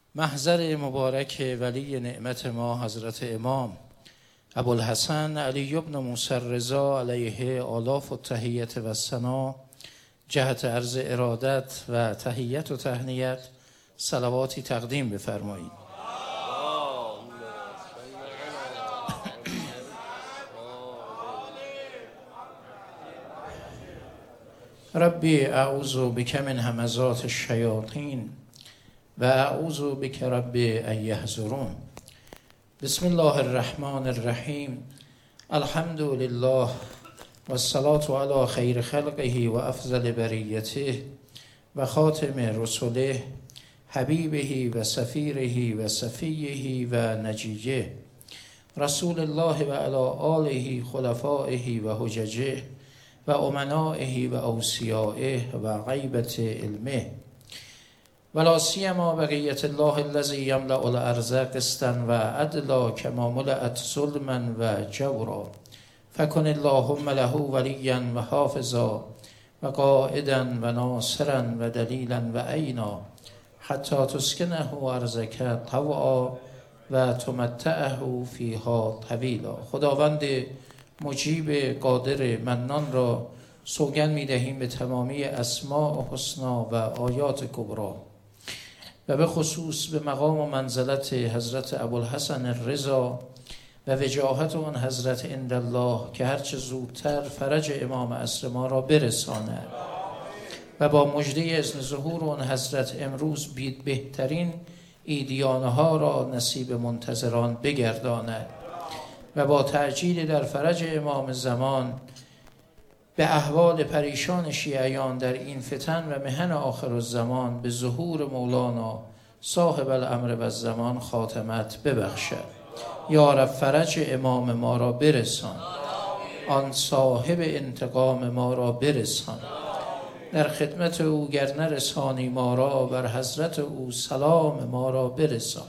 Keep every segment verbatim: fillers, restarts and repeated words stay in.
محضر مبارک ولی نعمت ما حضرت امام ابوالحسن علی بن موسی الرضا علیه آلاف التحیت و الثنا جهت عرض ارادت و تحیت و تهنیت صلواتی تقدیم بفرمایید. ربی اعوذ بک من همزات الشیاطین و اعوذ بک ربی ان یحضرون. بسم الله الرحمن الرحیم. الحمد لله و الصلاة علی خیر خلقه و افضل بریته و خاتم رسله حبیبه و سفیره و صفیه و نجیه رسول الله و علی آله خلفائه و حججه و امنائه و اوصیائه و غیبت علمه ولا سیما بقیت الله الذی یملأ الارض قسطا و عدلا کما ملأت ظلما و جورا فکن اللهم له ولیا و حافظا و قائدا و ناصرا و دلیلا و عینا حتی تسکنه ارضک طوعا و تمتعه فیها طویلا. خداوند مجیب قادر منان را سوگند می دهیم به تمامی اسماء و حسنا و آیات کبرا و به خصوص به مقام و منزلت حضرت ابوالحسن الرضا و وجاهت آن حضرت عند الله که هرچه زودتر فرج امام عصر ما را برساند و با مژده اذن ظهور آن حضرت امروز بید بهترین عیدیانه ها را نصیب منتظران بگرداند و با تعجیل در فرج امام زمان به احوال پریشان شیعیان در این فتن و محن آخر الزمان به ظهور مولانا صاحب الامر و الزمان خاتمت ببخشد. یا رب فرج امام ما را برسان، آن صاحب انتقام ما را برسان. در خدمت او گر نرسانی ما را، بر حضرت او سلام ما را برسان.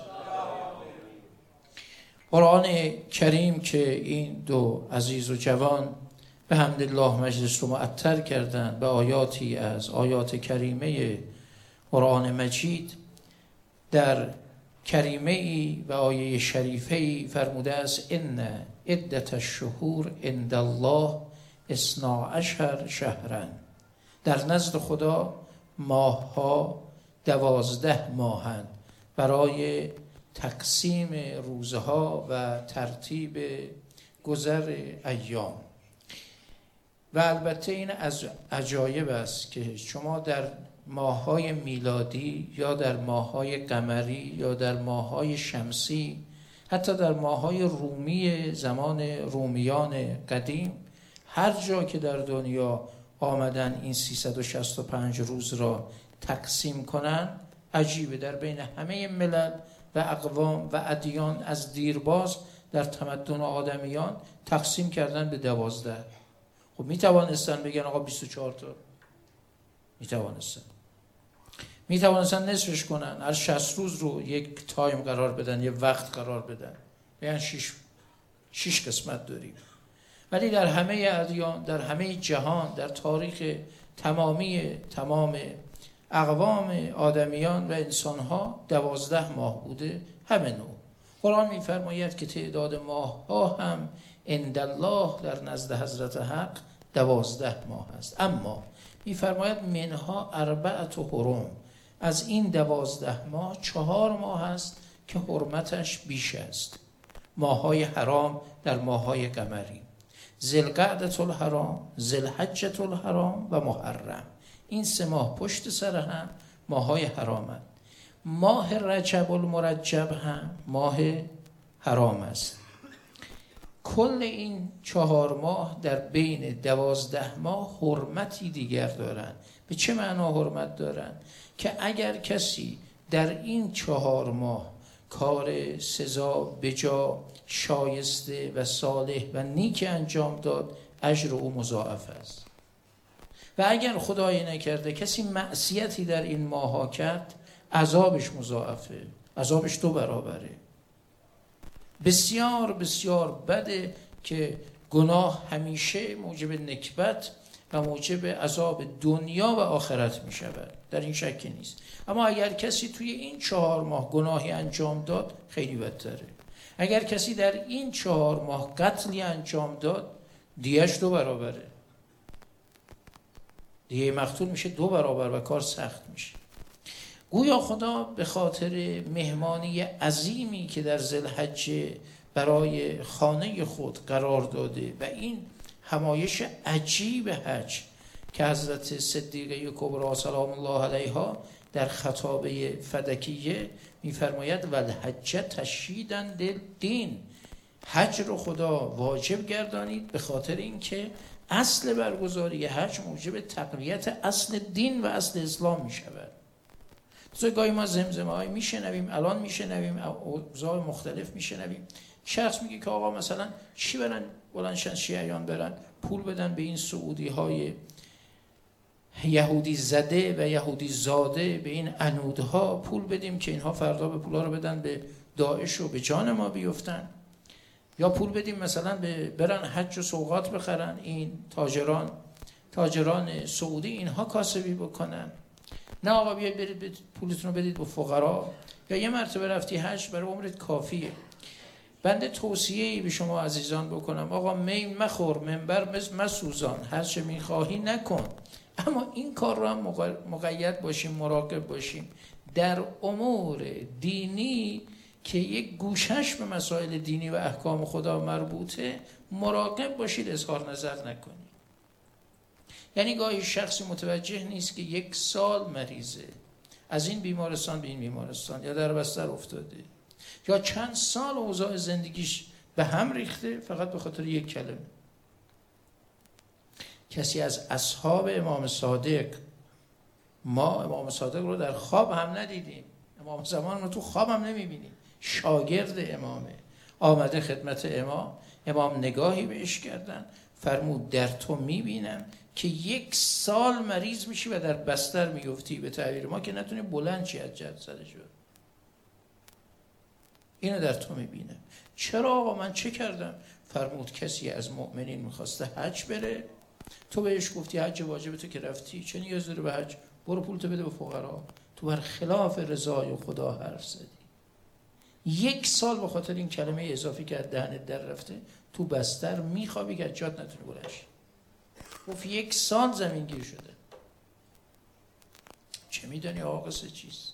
قرآن کریم که این دو عزیز و جوان به حمدالله مجلس رو معطر کردن به آیاتی از آیات کریمه قرآن مجید، در کریمه ای و آیه شریفه ای فرموده است ان عدت الشهور عند الله اثنا عشر شهرا. در نزد خدا ماه ها دوازده ماهند برای تقسیم روزها و ترتیب گذر ایام. و البته این از عجایب است که شما در ماه‌های میلادی یا در ماه‌های قمری یا در ماه‌های شمسی، حتی در ماه‌های رومی زمان رومیان قدیم، هر جا که در دنیا آمدن این سیصد و شصت و پنج روز را تقسیم کنن، عجیبه. در بین همه ملل و اقوام و ادیان از دیرباز در تمدن آدمیان تقسیم کردن به دوازده. خب می توانستن بگن آقا بیست و چهار تا، می توانستن می توانستن نصفش کنن، هر شصت روز رو یک تایم قرار بدن، یک وقت قرار بدن، بگن شش شش قسمت داریم. ولی در همه ادیان، در همه جهان، در تاریخ تمامی تمام اقوام آدمیان و انسانها دوازده ماه بوده، همه نوع. قرآن می‌فرماید که تعداد ماه ها هم عند الله در نزد حضرت حق دوازده ماه است. اما می‌فرماید منها اربعة حرم، از این دوازده ماه چهار ماه است که حرمتش بیش است. ماه‌های حرام در ماه‌های قمری، ذوالقعدة الحرام، ذوالحجة الحرام و محرم. این سه ماه پشت سر هم ماه‌های حرامند. ماه رجب المرجب هم ماه حرام است. کل این چهار ماه در بین دوازده ماه حرمتی دیگر دارند. به چه معنا حرمت دارند؟ که اگر کسی در این چهار ماه کار سزا بجا شایسته و صالح و نیک انجام داد، اجر او مضاعف است. و اگر خدای نکرده کسی معصیتی در این ماها کرد، عذابش مضاعفه، عذابش دو برابره. بسیار بسیار بده که گناه همیشه موجب نکبت و موجب عذاب دنیا و آخرت می شود، در این شکی نیست. اما اگر کسی توی این چهار ماه گناهی انجام داد خیلی بدتره. اگر کسی در این چهار ماه قتلی انجام داد دیهش دو برابره، دیه مقتول میشه دو برابر و کار سخت میشه. گویا خدا به خاطر مهمانی عظیمی که در ذوالحجه برای خانه خود قرار داده و این همایش عجیب حج که حضرت صدیقه کبری سلام الله علیها در خطابه فدکیه میفرماید والحج تشییداً للدین، حج رو خدا واجب گردانید به خاطر اینکه اصل برگزاری حج موجب تقویت اصل دین و اصل اسلام می شود. تو گاهی ما زمزمه های می شنویم، الان می شنویم، اوضاع مختلف می شنویم، شخص میگه که آقا مثلا چی برن بلندشن شیعیان برن پول بدن به این سعودی های یهودی زده و یهودی زاده، به این عنودها پول بدیم که اینها فردا به پولا رو بدن به داعش و به جان ما بیفتن، یا پول بدیم مثلا به برن حج و سوغات بخرن این تاجران تاجران سعودی، اینها کاسبی بکنن. نه آقا بیاید برید پولتون رو بدید به فقرا، یا یه مرتبه رفتی حج برای عمرت کافیه. بنده توصیه‌ای به شما عزیزان بکنم، آقا می مخور، منبر مسوزان، هر چه میخواهی نکن، اما این کار رو هم مقید باشیم، مراقب باشیم در امور دینی که یک گوشش به مسائل دینی و احکام خدا مربوطه، مراقب باشید اظهار نظر نکنید. یعنی گاهی شخصی متوجه نیست که یک سال مریضه، از این بیمارستان به این بیمارستان، یا در بستر افتاده، یا چند سال اوضاع زندگیش به هم ریخته فقط به خاطر یک کلمه. کسی از اصحاب امام صادق، ما امام صادق رو در خواب هم ندیدیم، امام زمان رو تو خواب هم نمیبینیم، شاگرد امامه، آمده خدمت امام، امام نگاهی بهش کردن، فرمود در تو میبینم که یک سال مریض میشی و در بستر میفتی، به تعبیر ما که نتونی بلند چی از جد زده شد، اینو در تو میبینم. چرا آقا من چه کردم؟ فرمود کسی از مؤمنین میخواسته حج بره، تو بهش گفتی حج واجبه، تو که رفتی چه نیاز داره به حج، برو پولتو بده به فقرا، تو بر خلاف رضای خدا حرف زدی. یک سال به خاطر این کلمه اضافی که از دهنت در رفته تو بستر میخوابی که از جات نتونی بلند شی. گفت یک سال زمین گیر شده. چه میدونی آقا قصه چیست؟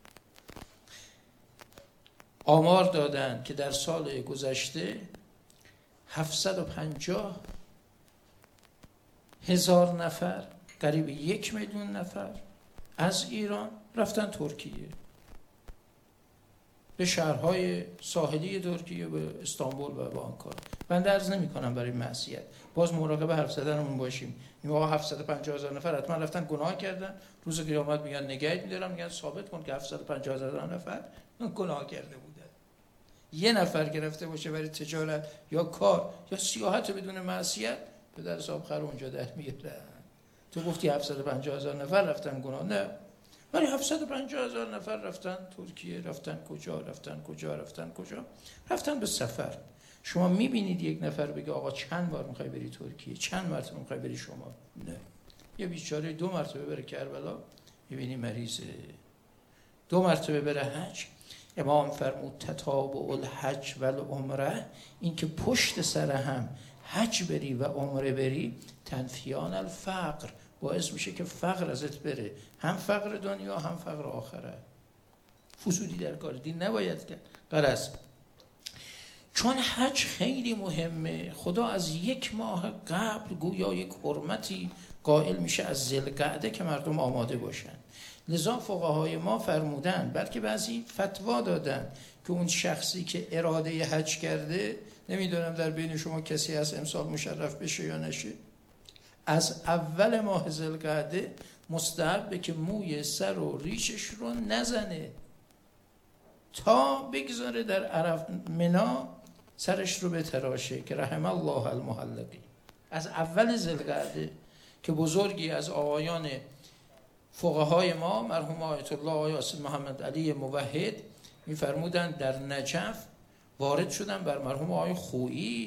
آمار دادن که در سال گذشته هفتصد و پنجاه هزار نفر، قریب یک میلیون نفر از ایران رفتن ترکیه، به شهرهای ساحلی ترکیه، به استانبول و به آنکارا. بنده عرض نمی کنم برای معصیت، باز مراقب حرف زدنمون باشیم. این موقع هفتصد و پنجاه هزار نفر حتما رفتن گناه کردن، روز قیامت میگن نگهت میدارم، میگن ثابت کن که هفتصد و پنجاه هزار نفر گناه کرده بودن. یه نفر گرفته باشه برای تجارت یا کار یا سیاحت بدون معصیت، به در حساب خر اونجا در میگیرن. تو گفتی هفتصد و پنجاه هزار نفر رفتن گناه، نه، ولی هفتصد و پنجاه هزار نفر رفتن ترکیه، رفتن کجا رفتن کجا رفتن کجا رفتن به سفر. شما میبینید یک نفر بگه آقا چند بار میخوای بری ترکیه، چند مرتبه میخوای بری شما؟ نه. یه بیچاره دو مرتبه بره کربلا میبینی مریضه، دو مرتبه بره حج. امام فرمود تتابع الحج و العمره، این که پشت سر هم حج بری و عمره بری، تنفیان الفقر، باعث میشه که فقر ازت بره، هم فقر دنیا هم فقر آخرت. فسودی در کار دین نباید کرد. غرض چون حج خیلی مهمه، خدا از یک ماه قبل گویا یک حرمتی قائل میشه از ذوالقعده که مردم آماده باشن. لذا فقهای ما فرمودن، بلکه بعضی فتوا دادن که اون شخصی که اراده حج کرده، نمیدونم در بین شما کسی هست امسال مشرف بشه یا نشه، از اول ماه ذوالقعده مستحبه که موی سر و ریشش رو نزنه تا بگذاره در عرف منا سرش رو بتراشه، که رحم الله المحلقی. از اول ذوالقعده که بزرگی از آقایان فقهای ما، مرحوم آیت الله آقای حسین محمد علی موحد میفرمودن در نجف وارد شدن بر مرحوم آقای خویی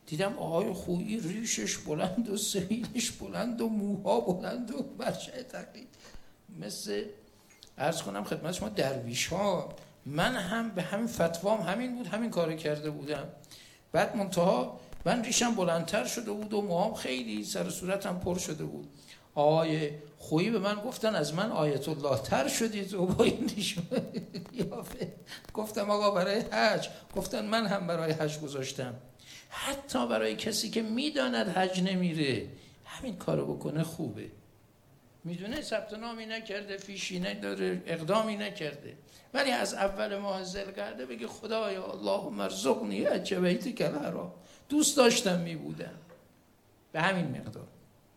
دیدم آقای خویی ریشش بلند و سبیلش بلند و موها بلند و برشای تقلید، مثل عرض کنم خدمت شما درویش ها. من هم به همین فتوام همین بود، همین کارو کرده بودم. بعد منتها من ریشم بلندتر شده بود و موهام خیلی سر صورتم پر شده بود. آقای خویی به من گفتن از من آیت الله تر شدید و با این ریش قیافه. گفتم آقا برای حج. گفتن من هم برای حج گذاشتم. حتی برای کسی که میداند حج نمیره همین کارو بکنه خوبه. میدونه ثبت نامی نکرده، فیشی نداره، اقدامی نکرده، ولی از اول ماه ذوالقعده بگه خدایا اللهم ارزقنی حج بیتک الحرام، دوست داشتم میبودم، به همین مقدار.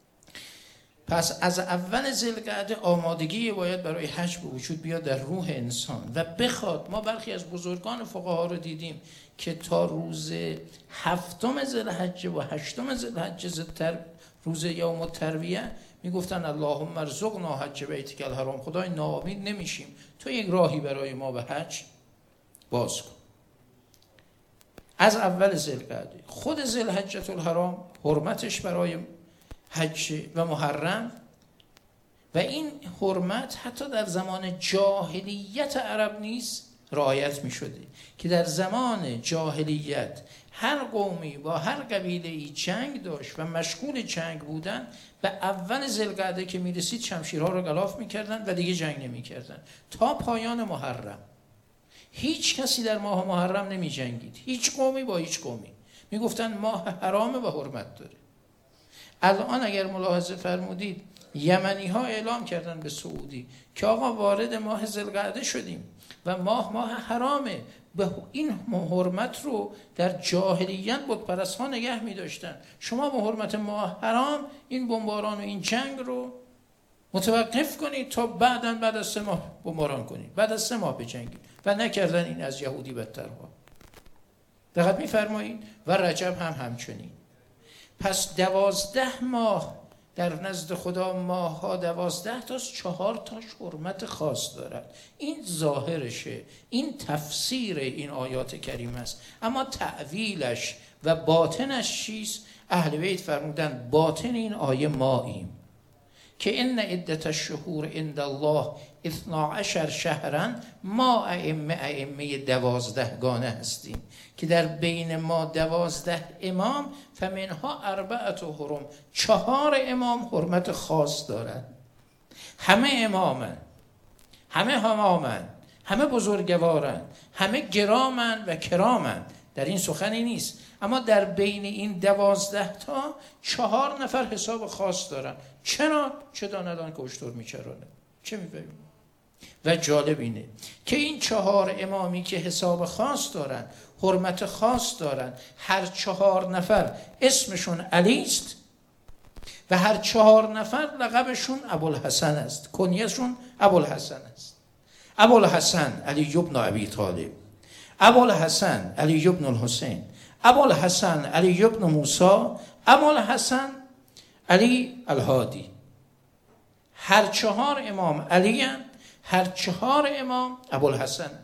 پس از اول ذوالقعده آمادگی باید برای حج به وجود بیاد در روح انسان و بخواد. ما برخی از بزرگان فقها رو دیدیم که تا روز هفتم ذوالحجه و هشتم ذوالحجه زودتر روز یوم الترویه میگفتن اللهم ارزقنا حج بیتک الحرام، خدای ناامید نمیشیم، تو یک راهی برای ما به حج باز کن. از اول ذوالقعده خود ذوالحجة الحرام حرمتش برای حج و محرم، و این حرمت حتی در زمان جاهلیت عرب نیز رعایت می شده که در زمان جاهلیت هر قومی با هر قبیله‌ای جنگ داشت و مشغول جنگ بودن، به اول ذوالقعده که می رسید شمشیرها رو غلاف می کردن و دیگه جنگ نمی کردن تا پایان محرم. هیچ کسی در ماه محرم نمی جنگید، هیچ قومی با هیچ قومی. می گفتن ماه حرامه و حرمت داره. الان اگر ملاحظه فرمودید یمنی ها اعلام کردن به سعودی که آقا وارد ماه ذوالقعده شدیم و ماه ماه حرامه. به این حرمت رو در جاهلیت بتپرست ها نگه می داشتن. شما به حرمت ماه حرام این بمباران و این جنگ رو متوقف کنید تا بعداً بعد از سه ماه بمباران کنید، بعد از سه ماه بجنگید، و نکردن. این از یهودی بدترها. دقت می فرمایید. و رجب هم همچنین. پس دوازده ماه در نزد خدا ماه ها دوازده تاست، چهار تاش حرمت خاص دارد. این ظاهرشه، این تفسیر این آیات کریم است. اما تعویلش و باطنش چیست؟ اهل بیت فرمودن باطن این آیه ماییم که ان عدت الشهور عند الله اثنا عشر شهرا، ما ائمه ائمه دوازده گانه هستیم که در بین ما دوازده امام، فمنها اربعت حرم، چهار امام حرمت خاص دارند. همه امامن، همه همامن، همه بزرگوارن، همه گرامن و کرامن، در این سخنی نیست. اما در بین این دوازده تا چهار نفر حساب خاص دارن. چرا؟ چه داندان که اشتر میچرانه، چه میفهمیم؟ و جالب اینه که این چهار امامی که حساب خاص دارن، حرمت خاص دارن، هر چهار نفر اسمشون علی است و هر چهار نفر لقبشون ابوالحسن است، کنیهشون ابوالحسن است. ابوالحسن علی ابن ابی طالب، ابوالحسن علی ابن الحسین، ابوالحسن علی ابن موسی، ابوالحسن علی الهادی. هر چهار امام علی هستند، هر چهار امام ابوالحسن هستند.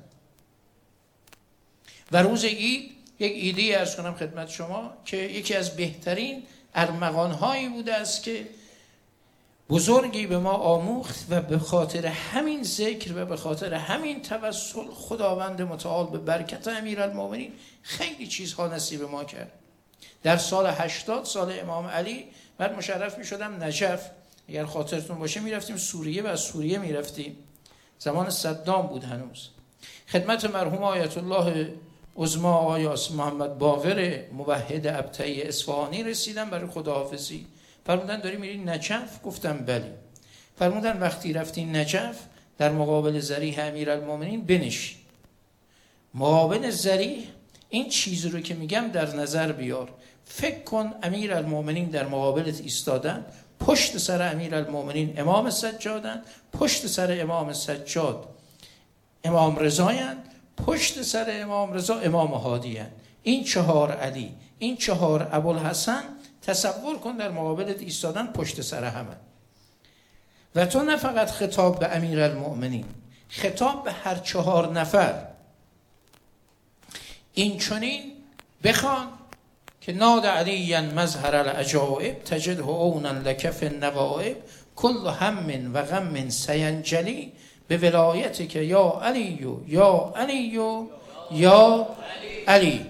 و روز عید یک ایده‌ای عرض کنم خدمت شما که یکی از بهترین ارمغان‌هایی بوده است که بزرگی به ما آموخت و به خاطر همین ذکر و به خاطر همین توسل خداوند متعال به برکت امیرالمومنین خیلی چیزها نصیب ما کرد. در سال هشتاد، سال امام علی، بعد مشرف می شدم نجف، اگر خاطرتون باشه می رفتیم سوریه و از سوریه می رفتیم، زمان صدام بود هنوز، خدمت مرحوم آیت الله عظما آقای محمد باقر موحد ابطحی اصفهانی رسیدم برای خداحافظی. فرمودن داری میری نجف؟ گفتم بلی. فرمودن وقتی رفتی نجف در مقابل ذریح امیرالمومنین بنشین. مقابل ذریح این چیز رو که میگم در نظر بیار. فکر کن امیرالمومنین در مقابلت ایستادن، پشت سر امیرالمومنین امام سجادن، پشت سر امام سجاد امام رضایند، پشت سر امام رضا امام هادیند. این چهار علی، این چهار ابوالحسن، تصور کن در مقابلت ایستادن، پشت سر همه. و تو نه فقط خطاب به امیرالمؤمنین، خطاب به هر چهار نفر. این چنین بخوان که ناد علی مظهر العجائب تجده عونا لک فی النوائب کل هم و غم سینجلی به ولایت که یا علی یا علی یا علی.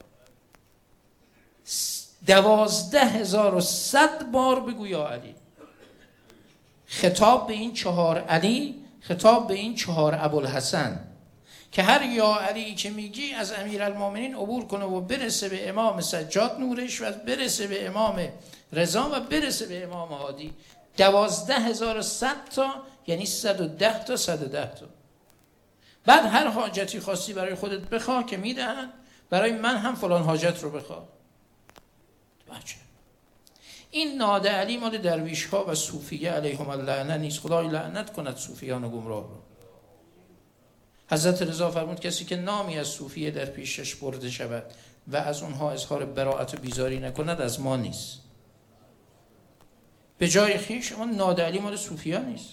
دوازده هزار و صد بار بگو یا علی. خطاب به این چهار علی، خطاب به این چهار ابوالحسن که هر یا علی که میگی از امیرالمومنین عبور کنه و برسه به امام سجاد نورش و برسه به امام رضا و برسه به امام هادی. دوازده هزار و صد تا یعنی صد و ده تا صد و ده تا. بعد هر حاجتی خواستی برای خودت بخواه که میدهن، برای من هم فلان حاجت رو بخواه. بچه این ناد علی مال درویش ها و صوفیه علیهم اللعنه نیست. خدای لعنت کند صوفیان و گمراه رو. حضرت رضا فرمود کسی که نامی از صوفیه در پیشش برده شود و از اونها اظهار براءت و بیزاری نکند از ما نیست. به جای خویش اما ناد علی مال صوفیه نیست.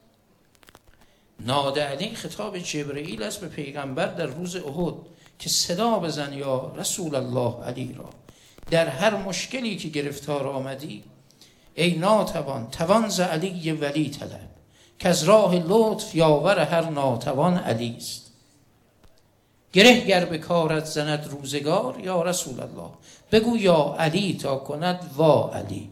ناد علی خطاب جبرئیل است به پیغمبر در روز احد که صدا بزن یا رسول الله علی را در هر مشکلی که گرفتار آمدی، ای ناتوان توان ز علی ولی طلب که از راه لطف یاور هر ناتوان علی است. گره گر به کارت زند روزگار یا رسول الله بگو یا علی تا کند وا علی.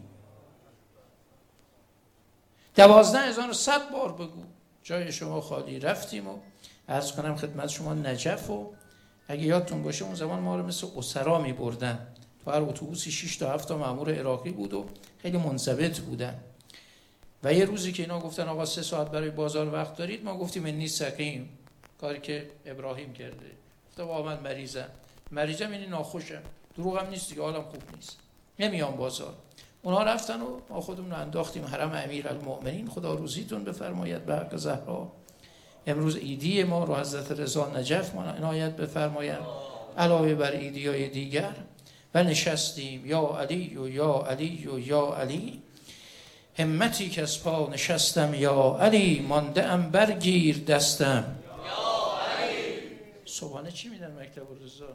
دوازده هزار و صد بار بگو. جای شما خالی. رفتیم و عرض کنم خدمت شما نجف و اگه یادتون باشه اون زمان ما رو مثل اسرا می بردن. تو هر اتوبوسی شش تا هفت تا مأمور عراقی بود و خیلی منضبط بودن. و یه روزی که اینا گفتن آقا سه ساعت برای بازار وقت دارید، ما گفتیم من نیست سقیم، کاری که ابراهیم کرده. گفتم آقا من مریضم. مریضم یعنی ناخوشم. دروغم نیست دیگه، حالم خوب نیست. نمیام بازار. اونها رفتن و ما خودمون رو انداختیم حرم امیرالمؤمنین. خدا روزیتون بفرماید به حق زهرا. امروز عیدی ما رو حضرت رضا نجف عنایت بفرمایند علاوه بر عیدی‌های دیگر. و نشستیم یا علی و یا علی و یا علی، همتی که از پا نشستم یا علی، مانده ام برگیر دستم یا علی. صبحانه چی میدن مکتب الرضا؟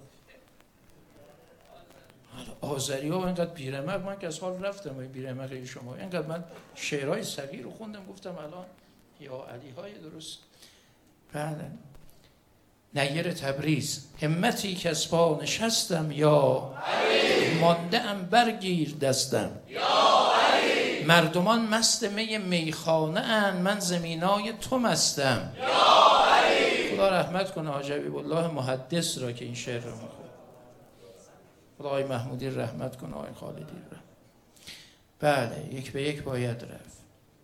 آذری ها اینقدر بیرمق، من که از حال رفتم و بیرمقه شما اینقدر من شعرهای صغیر رو خوندم گفتم الان یا علی های درست. بله نیر تبریز، همتی که از پا نشستم یا علی، مانده ام برگیر دستم یا علی. مردمان مست می میخانه اند من زمینای تو مستم یا علی. خدا رحمت کنه حاج حبیب الله محدث را که این شعر رو میخوند. خدا آقای محمودی رحمت کنه، آقای خالدی رحمت. بله یک به یک باید رفت.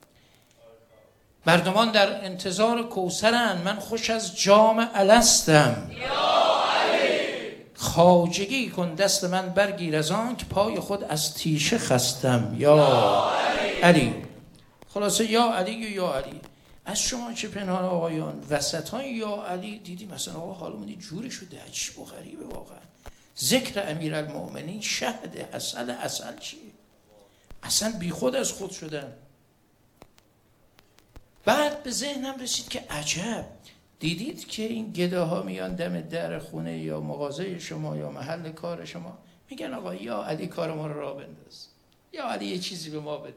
مردمان در انتظار کوثرند من خوش از جام الستم یا علی. خواجگی کن دست من برگیر از آن که پای خود از تیشه خستم یا, یا علی. علی خلاصه یا علی و یا علی. از شما چه پنهان آقایان، وسط های یا علی دیدی مثلا آقا حالمون جوری شده عجیب و غریبه واقعا. ذکر امیرالمؤمنین شهد اصل اصل چیه؟ اصلا بی خود از خود شدن. بعد به ذهنم رسید که عجب، دیدید که این گداها میان دم در خونه یا مغازه شما یا محل کار شما میگن آقا یا علی کار ما رو راه بنداز، یا علی یه چیزی به ما بده.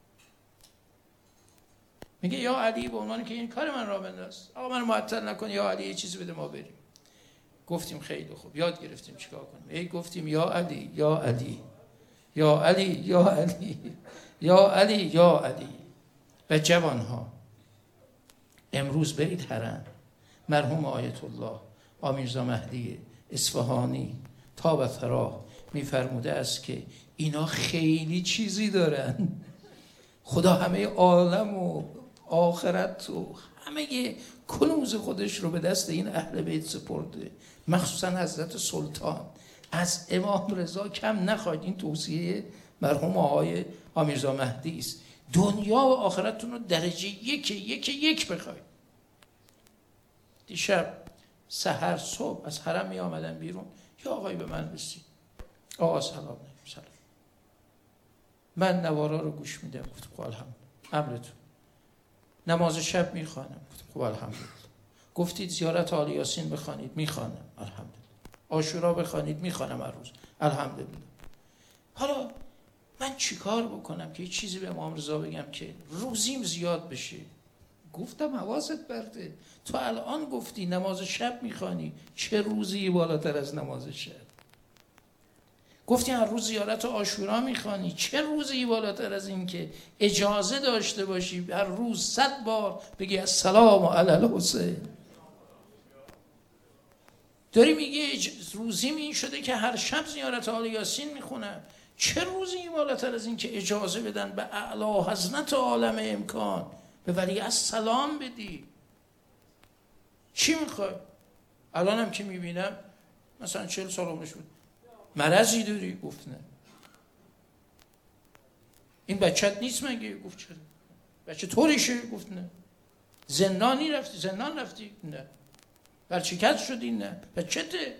میگه یا علی به عنوان که این کار من راه بنداز، آقا من معطل نکن، یا علی یه چیزی بده ما بریم. گفتیم خیلی خوب، یاد گرفتیم چیکار کنیم. ای گفتیم یا علی یا علی یا علی یا علی یا علی یا علی. و جوانها امروز برید حرم، مرحوم آیت الله آمیرزا مهدی اصفهانی تا و فراه میفرموده است که اینا خیلی چیزی دارن. خدا همه عالم و آخرت و همه کنوز خودش رو به دست این اهل بیت سپرده، مخصوصا حضرت سلطان. از امام رضا کم نخواهید. این توصیه مرحوم آقای آمیرزا مهدی است. دنیا و آخرتتون رو درجه یک یک یک بخواید. دیشب سحر صبح از حرم می آمدن بیرون، یا آقای به من رسید، آقا سلام علیکم. سلام. من نوارا رو گوش میدم. گفتم خب الحمدلله. امرتون. نماز شب میخوانم. گفتم خب الحمدلله. گفتید زیارت آل یاسین بخوانید، میخوانم الحمدلله. عاشورا بخوانید، میخوانم هر روز الحمدلله. حالا من چیکار بکنم که یه چیزی به امام رضا بگم که روزیم زیاد بشه؟ گفتم حواست برده، تو الان گفتی نماز شب میخوانی، چه روزی بالاتر از نماز شب؟ گفتی هر روز زیارت عاشورا میخوانی، چه روزی بالاتر از این که اجازه داشته باشی هر روز صد بار بگی السلام علی الحسین؟ داری میگی روزیم این شده که هر شب زیارت آل یاسین میخونم، چه روزی بالاتر از این که اجازه بدن به اعلی حضرت عالم امکان به ولی السلام بدی؟ چی میخوای؟ الانم که میبینم مثلا چهل سال عمرش بود، مرضی داری؟ گفت نه. این بچت نیست مگه؟ گفت چرا؟ بچه طوریشه؟ گفت نه. زندانی رفتی؟ زندان رفتی؟ نه. برچکت شدی؟ نه. بچته؟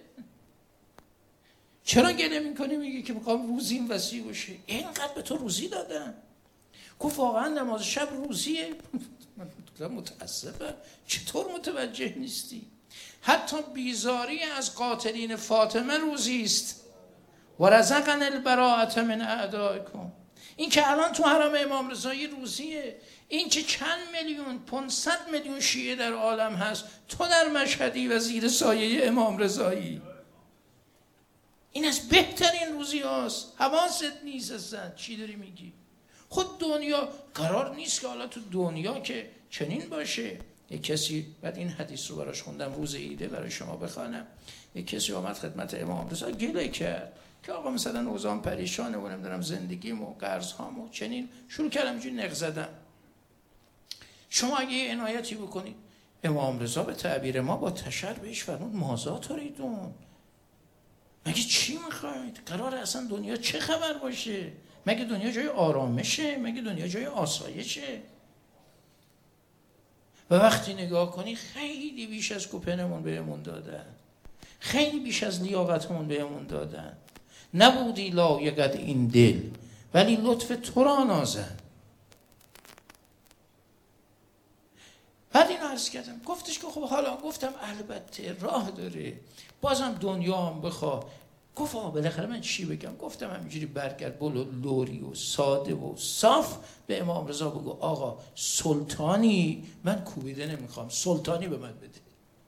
چرا گله میکنی میگی که میخوام روزیم وسیع باشه؟ اینقدر به تو روزی دادن. گفت واقعا نماز شب روزیه؟ من متاسفم، چطور متوجه نیستی؟ حتی بیزاری از قاتلین فاطمه روزی است. و رزقنا البراءة من اعدائکم. این که الان تو حرم امام رضایی روزیه، این که چند میلیون پانصد میلیون شیعه در عالم هست، تو در مشهدی و زیر سایه امام رضایی، این از بهترین روزی هاست. حواست نیست اصلا چی داری میگی؟ خود دنیا قرار نیست که حالا تو دنیا که چنین باشه. یک کسی، بعد این حدیث رو براش خوندم روز عیده برای شما بخوانم، یک کسی آمد خدمت امام رضا گله کرد که آقا مثلا اوضاعم پریشانه و نمیدونم زندگیم و قرضهام و چنین، شروع کردم اینجوری نق زدن. شما اگه یه عنایتی بکنید، امام رضا به تعبیر ما با تشر بهش فرمود ماذا تریدون؟ مگه چی میخواید؟ قراره اصلا دنیا چه خبر باشه؟ مگه دنیا جای آرامشه؟ مگه دنیا جای آسایشه؟ و وقتی نگاه کنی خیلی بیش از کوپنمون بهمون دادن، خیلی بیش از لیاقتمون بهمون دادن. نبودی لایقت این دل ولی لطف تو را نازن. بعد اینو عرض کردم، گفتش که خب حالا، گفتم البته راه داره، بازم دنیا هم بخوا. گفت آه بالاخره من چی بگم؟ گفتم همینجوری برگرد بلو لوری و ساده و صاف به امام رضا بگو آقا سلطانی، من کوبیده نمیخوام، سلطانی به من بده.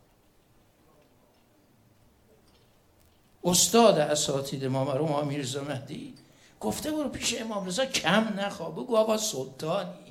استاد اساتید ما مرحوم امیر رضا مهدی گفته برو پیش امام رضا کم نخوا، بگو آقا سلطانی،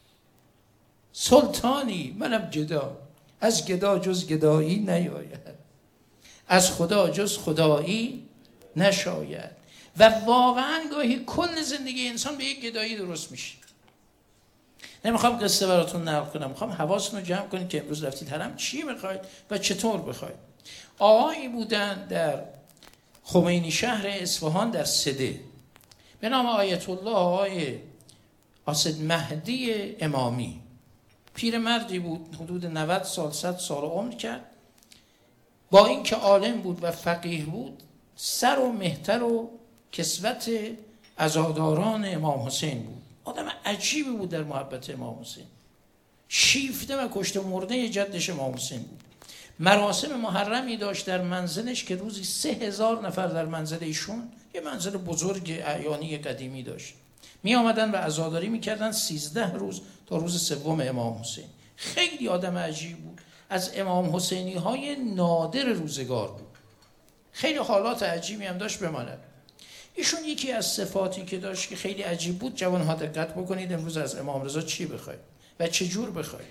سلطانی. منم گدا، از گدا جز گدایی نیاید، از خدا جز خدایی نشاید. و واقعا گاهی کل زندگی انسان به یک گدایی درست میشه. نمیخوام قصه براتون نقل کنم، میخوام حواستون رو جمع کنید که امروز رفتید حرم چی میخواید و چطور بخواید. آقایی بودن در خمینی شهر اصفهان در سده به نام آیت الله آقای قاصد مهدی امامی. پیرمردی بود، حدود نود سال صد سال عمر کرد. با اینکه عالم بود و فقیه بود، سر و مهتر و کسوت عزاداران امام حسین بود. آدم عجیبی بود در محبت امام حسین. شیفته و کشته مرده جدش امام حسین بود. مراسم محرمی داشت در منزلش که روزی سه هزار نفر در منزل ایشون، یه منزل بزرگ اعیانی قدیمی داشت، می آمدن و عزاداری می کردن سیزده روز تا روز سوم امام حسین. خیلی آدم عجیب بود، از امام حسینی های نادر روزگار بود. خیلی حالات عجیبی هم داشت بماند. ایشون یکی از صفاتی که داشت که خیلی عجیب بود، جوانها دقت بکنید امروز از امام رضا چی بخواید و چه جور بخواید.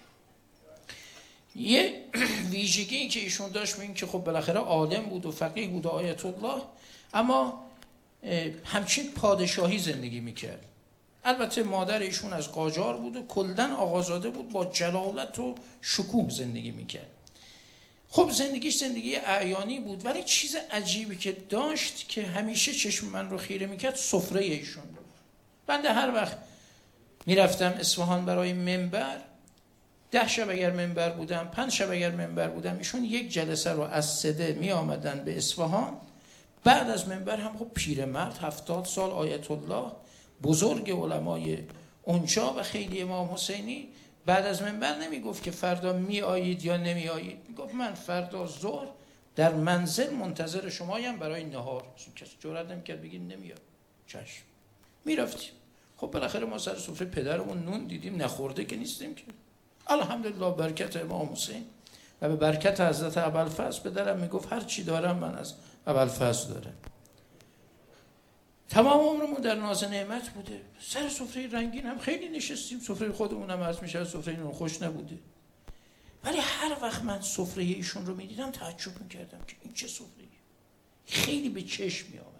یه ویژگی که ایشون داشت این که خب بالاخره عالم بود و فقیه بود و آیت الله، اما همچین پادشاهی زندگی میکرد. البته مادر ایشون از قاجار بود و کلدن آقازاده بود، با جلالت و شکوه زندگی میکرد. خب زندگیش زندگی اعیانی بود، ولی چیز عجیبی که داشت که همیشه چشم من رو خیره میکرد سفره ایشون بود. بنده هر وقت میرفتم اصفهان برای منبر، ده شب اگر منبر بودم، پنج شب اگر منبر بودم، ایشون یک جلسه رو از سده می آمدن به اصفهان. بعد از منبر هم خب پیرمرد هفتاد سال آیت الله بزرگ علمای اونجا و خیلی امام حسینی، بعد از منبر نمی گفت که فردا می آیید یا نمی آیید، می گفت من فردا ظهر در منزل منتظر شمایم برای نهار. کسی جرئت نمی کرد بگید نمیاد. چشم. میرفتیم. خب بالاخره ما سر سفره پدرمون نون دیدیم، نخورده که نیستیم که. الحمدلله برکت امام حسین و به برکت حضرت ابوالفضل پدرم میگفت هر چی دارم من از ابوالفضل دارم. تمام عمرمون در ناز نعمت بوده. سر سفره رنگین هم خیلی نشستیم، سفره خودمون هم عرض میشه سفره نون خوش نبوده، ولی هر وقت من سفره ایشون رو میدیدم تعجب میکردم که این چه سفره‌ای، خیلی به چشم میآمد.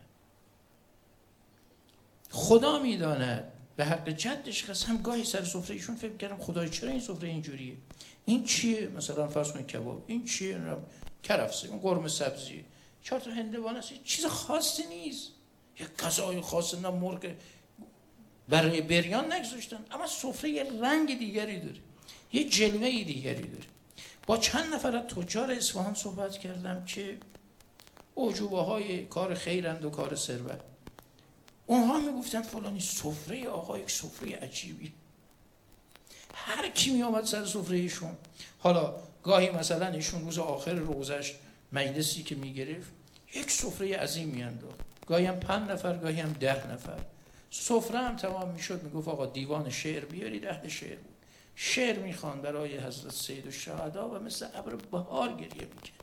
خدا میداند، به حق جدش قسم، گاهی سر سفره ایشون فکر کردم خدای چرا این سفره اینجوریه، این چیه، مثلا فرض کن کباب، این چیه، کرفسه، اون قرمه سبزی، چهار تا هندوانه است، چیز خاصی نیست، یک غذای خاص، نه مرغ برای بریان نگذاشتن، اما سفره یه رنگ دیگری داره، یه جلوه دیگری داره. با چند نفر از تجار اصفهان صحبت کردم که اعجوبه های کار خیرند و کار ثروت. اونها میگفتن فلانی سفره آقا یک سفره عجیبی، هر کی می آمد سر سفره ایشون، حالا گاهی مثلا ایشون روز آخر روزش مجلسی که میگرفت یک سفره عظیم میانداخت، گاهی هم پنج نفر، گاهی هم ده نفر. سفره هم تمام میشد میگفت آقا دیوان شعر بیارید، اهل شعر بود، شعر میخوان برای حضرت سید الشهدا و مثل ابر بهار گریه میکرد.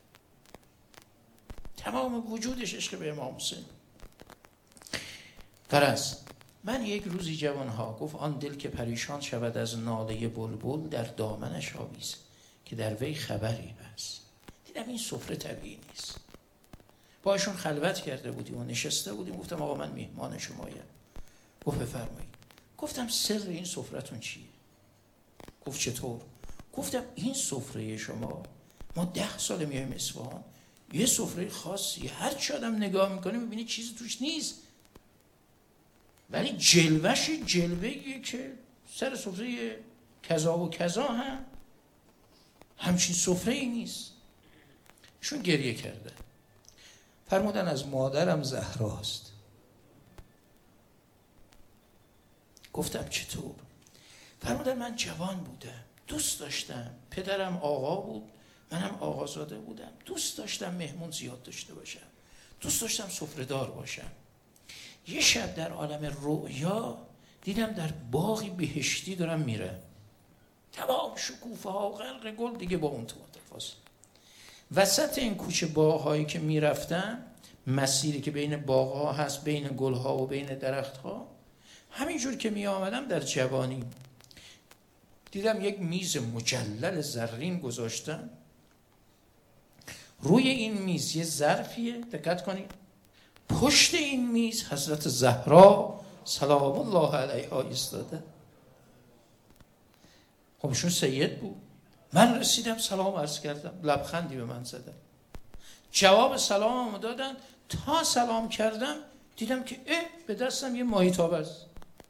تمام وجودش عشق به امام حسین. غرض من یک روزی جوانها گفت آن دل که پریشان شود از ناله بلبل در دامنش آویز که در وی خبری هست. دیدم این سفره طبیعی نیست. باشون خلوت کرده بودیم و نشسته بودیم، گفتم آقا من میهمان شمایم. گفت بفرمایید. گفتم سر این سفرتون چیه؟ گفت چطور؟ گفتم این سفره شما، ما ده سال میایم اصفهان، یه سفره خاصی، هر چی آدم نگاه میکنه میبینی چیزی توش نیست، ولی جلوش جلوه‌ایه که سر سفره کذا و کذا هم همچین سفره ای نیست. شون گریه کرده، فرمودن از مادرم زهراست. گفتم چطور؟ فرمودن من جوان بودم، دوست داشتم، پدرم آقا بود، منم آقازاده بودم، دوست داشتم مهمون زیاد داشته باشم، دوست داشتم سفره دار باشم. یه شب در عالم رؤیا دیدم در باغی بهشتی دارم میره، تمام شکوفه ها و غرق گل، دیگه با اون تو متفاصل. وسط این کوچه باغ‌هایی که میرفتم، مسیری که بین باغ‌ها هست، بین گل‌ها و بین درخت‌ها، همینجور که می آمدم در جوانی دیدم یک میز مجلل زرین گذاشتن، روی این میز یه ظرفیه، دقت کنید، پشت این میز حضرت زهرا سلام الله علیها ایستاده. خب ایشون سید بود. من رسیدم سلام عرض کردم، لبخندی به من زدن، جواب سلاممو دادن. تا سلام کردم دیدم که اه به دستم یه ماهیتابه است،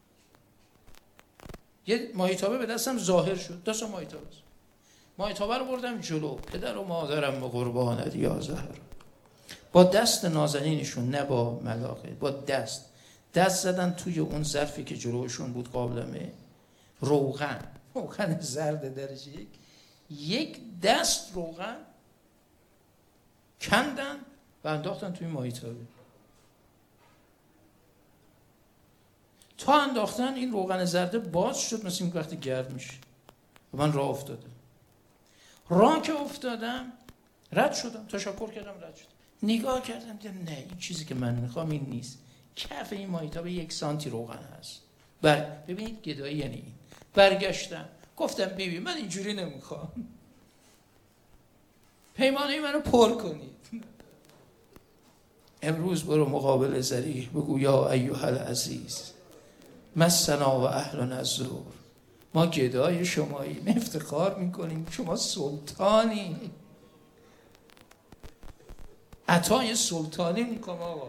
یه ماهیتابه به دستم ظاهر شد، دستم ماهیتابه است. ماهیتابه رو بردم جلو، پدر و مادرم به قربانت یا زهرا، با دست نازنینشون، نه با ملاقه، با دست دست زدن توی اون ظرفی که جلوشون بود، قابلمه روغن، روغن زرد درجه یک، یک دست روغن کندن و انداختن توی ماهیتابه. تا انداختن این روغن زرده باز شد، مثل این وقتی گرد میشه، و من راه افتادم. راه که افتادم رد شدم، تشکر کردم، رد شدم. نگاه کردم دیدم نه، این چیزی که من میخوام این نیست. کف این ماهیتابه یک سانتی روغن هست. بر ببینید گدایی یعنی این. برگشتم گفتم بیبی من اینجوری نمیخوام، پیمانه منو پر کنید. امروز برو مقابل ذریح بگو یا ایها العزیز مسنا و اهلنا الظهور، ما گدای شماییم، افتخار میکنیم، شما سلطانی، عطای سلطانی میکنم آقا.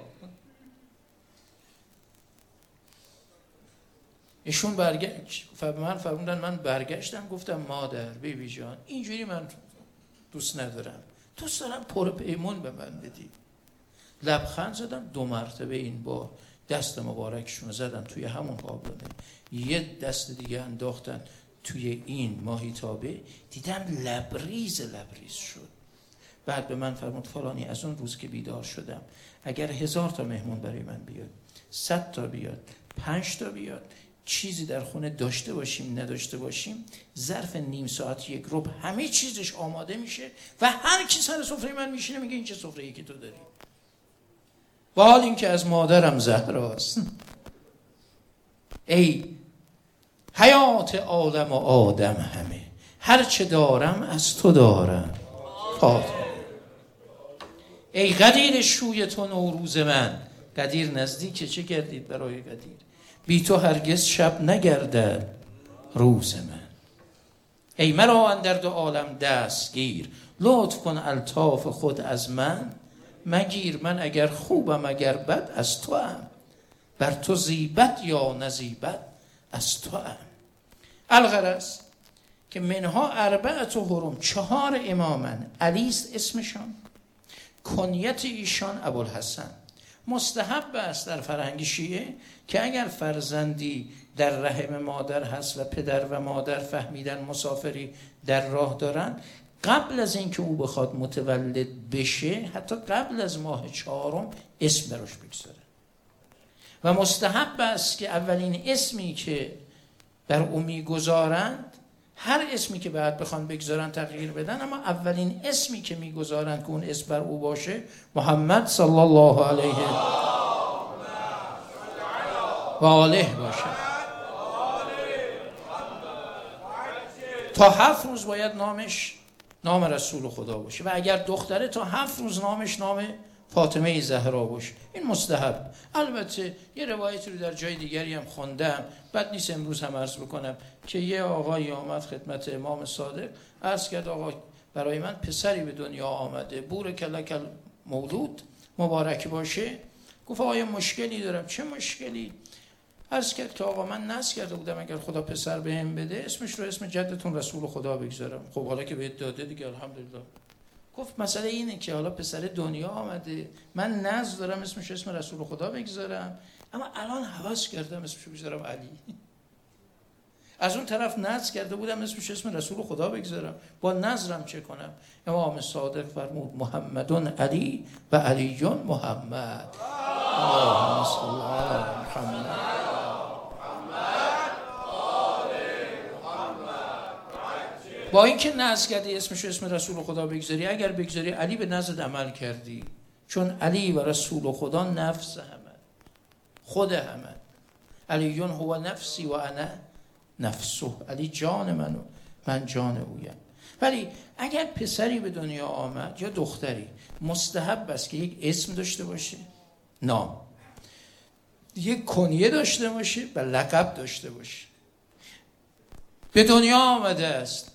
ایشون برگشت، من فرمودن، من برگشتم گفتم مادر، بیبی جان، اینجوری من دوست ندارم، دوست دارم پر پیمون به من بدی. لبخند زدم، دو مرتبه این با دست مبارکشون زدن توی همون قابلمه، یه دست دیگه انداختن توی این ماهیتابه، دیدم لبریز لبریز شد. بعد به من فرمود فلانی از اون روز که بیدار شدم اگر هزار تا مهمون برای من بیاد، صد تا بیاد، پنج تا بیاد، چیزی در خونه داشته باشیم نداشته باشیم، ظرف نیم ساعت یک ربع همه چیزش آماده میشه و هر کی سر سفره من میشینه میگه این چه سفره‌ای که تو داری. و حال این که از مادرم زهراست. ای حیات عالم و آدم همه، هر چه دارم از تو دارم فاطمه. ای قدیر شوی تو نوروز من، قدیر نزدیکه چه گردید برای قدیر، بی تو هرگز شب نگردد روز من. ای مرا اندر دو عالم دستگیر، لطف کن الطاف خود از من مگیر. من اگر خوبم اگر بد از تو ام، بر تو زیبت یا نزیبت از تو ام. الغرض که منها اربعت و حرم، چهار امامن، علیست اسمشان، کنیت ایشان ابوالحسن. مستحب است در فرهنگ شیعه که اگر فرزندی در رحم مادر هست و پدر و مادر فهمیدن مسافری در راه دارن، قبل از اینکه او بخواد متولد بشه، حتی قبل از ماه چهارم اسم براش بگذارن. و مستحب است که اولین اسمی که بر او میگذارند، هر اسمی که بعد بخوان بگذارن تغییر بدن، اما اولین اسمی که میگذارن که اون اسم بر او باشه محمد صلی الله علیه و آله باشه. تا هفت روز باید نامش نام رسول خدا باشه و اگر دختره تا هفت روز نامش نام فاطمه زهرا باشه. این مستحب. البته یه روایتی رو در جای دیگری هم خوندم، بد نیست امروز هم عرض بکنم که یه آقایی آمد خدمت امام صادق، عرض کرد آقا برای من پسری به دنیا آمده، بور کلک مولود، مبارک باشه. گفت آقا مشکلی دارم. چه مشکلی؟ عرض کرد که آقا من نذر کرده بودم اگر خدا پسر بهم بده اسمش رو اسم جدتون رسول خدا بگذارم. خب حالا که بهت داده دیگه الحمدلله. گفت مسئله اینه که حالا پسر دنیا آمده، من نذر دارم اسمش اسم رسول خدا بگذارم، اما الان هوس کردم اسمش بگذارم علی. از اون طرف نذر کرده بودم اسمش اسم رسول خدا بگذارم، با نذرم چه کنم؟ امام صادق فرمود محمدون علی و علیون محمد. اللهم صل علی محمد. با اینکه نذر کردی اسمش اسم رسول خدا بگذاری، اگر بگذاری علی به نذرت عمل کردی، چون علی و رسول خدا نفس همه، خود همه. علیون هو نفسی و انا نفسه، علی جان منو من جان اویم. ولی اگر پسری به دنیا آمد یا دختری، مستحب است که یک اسم داشته باشه، نام، یک کنیه داشته باشه و لقب داشته باشه. به دنیا آمده است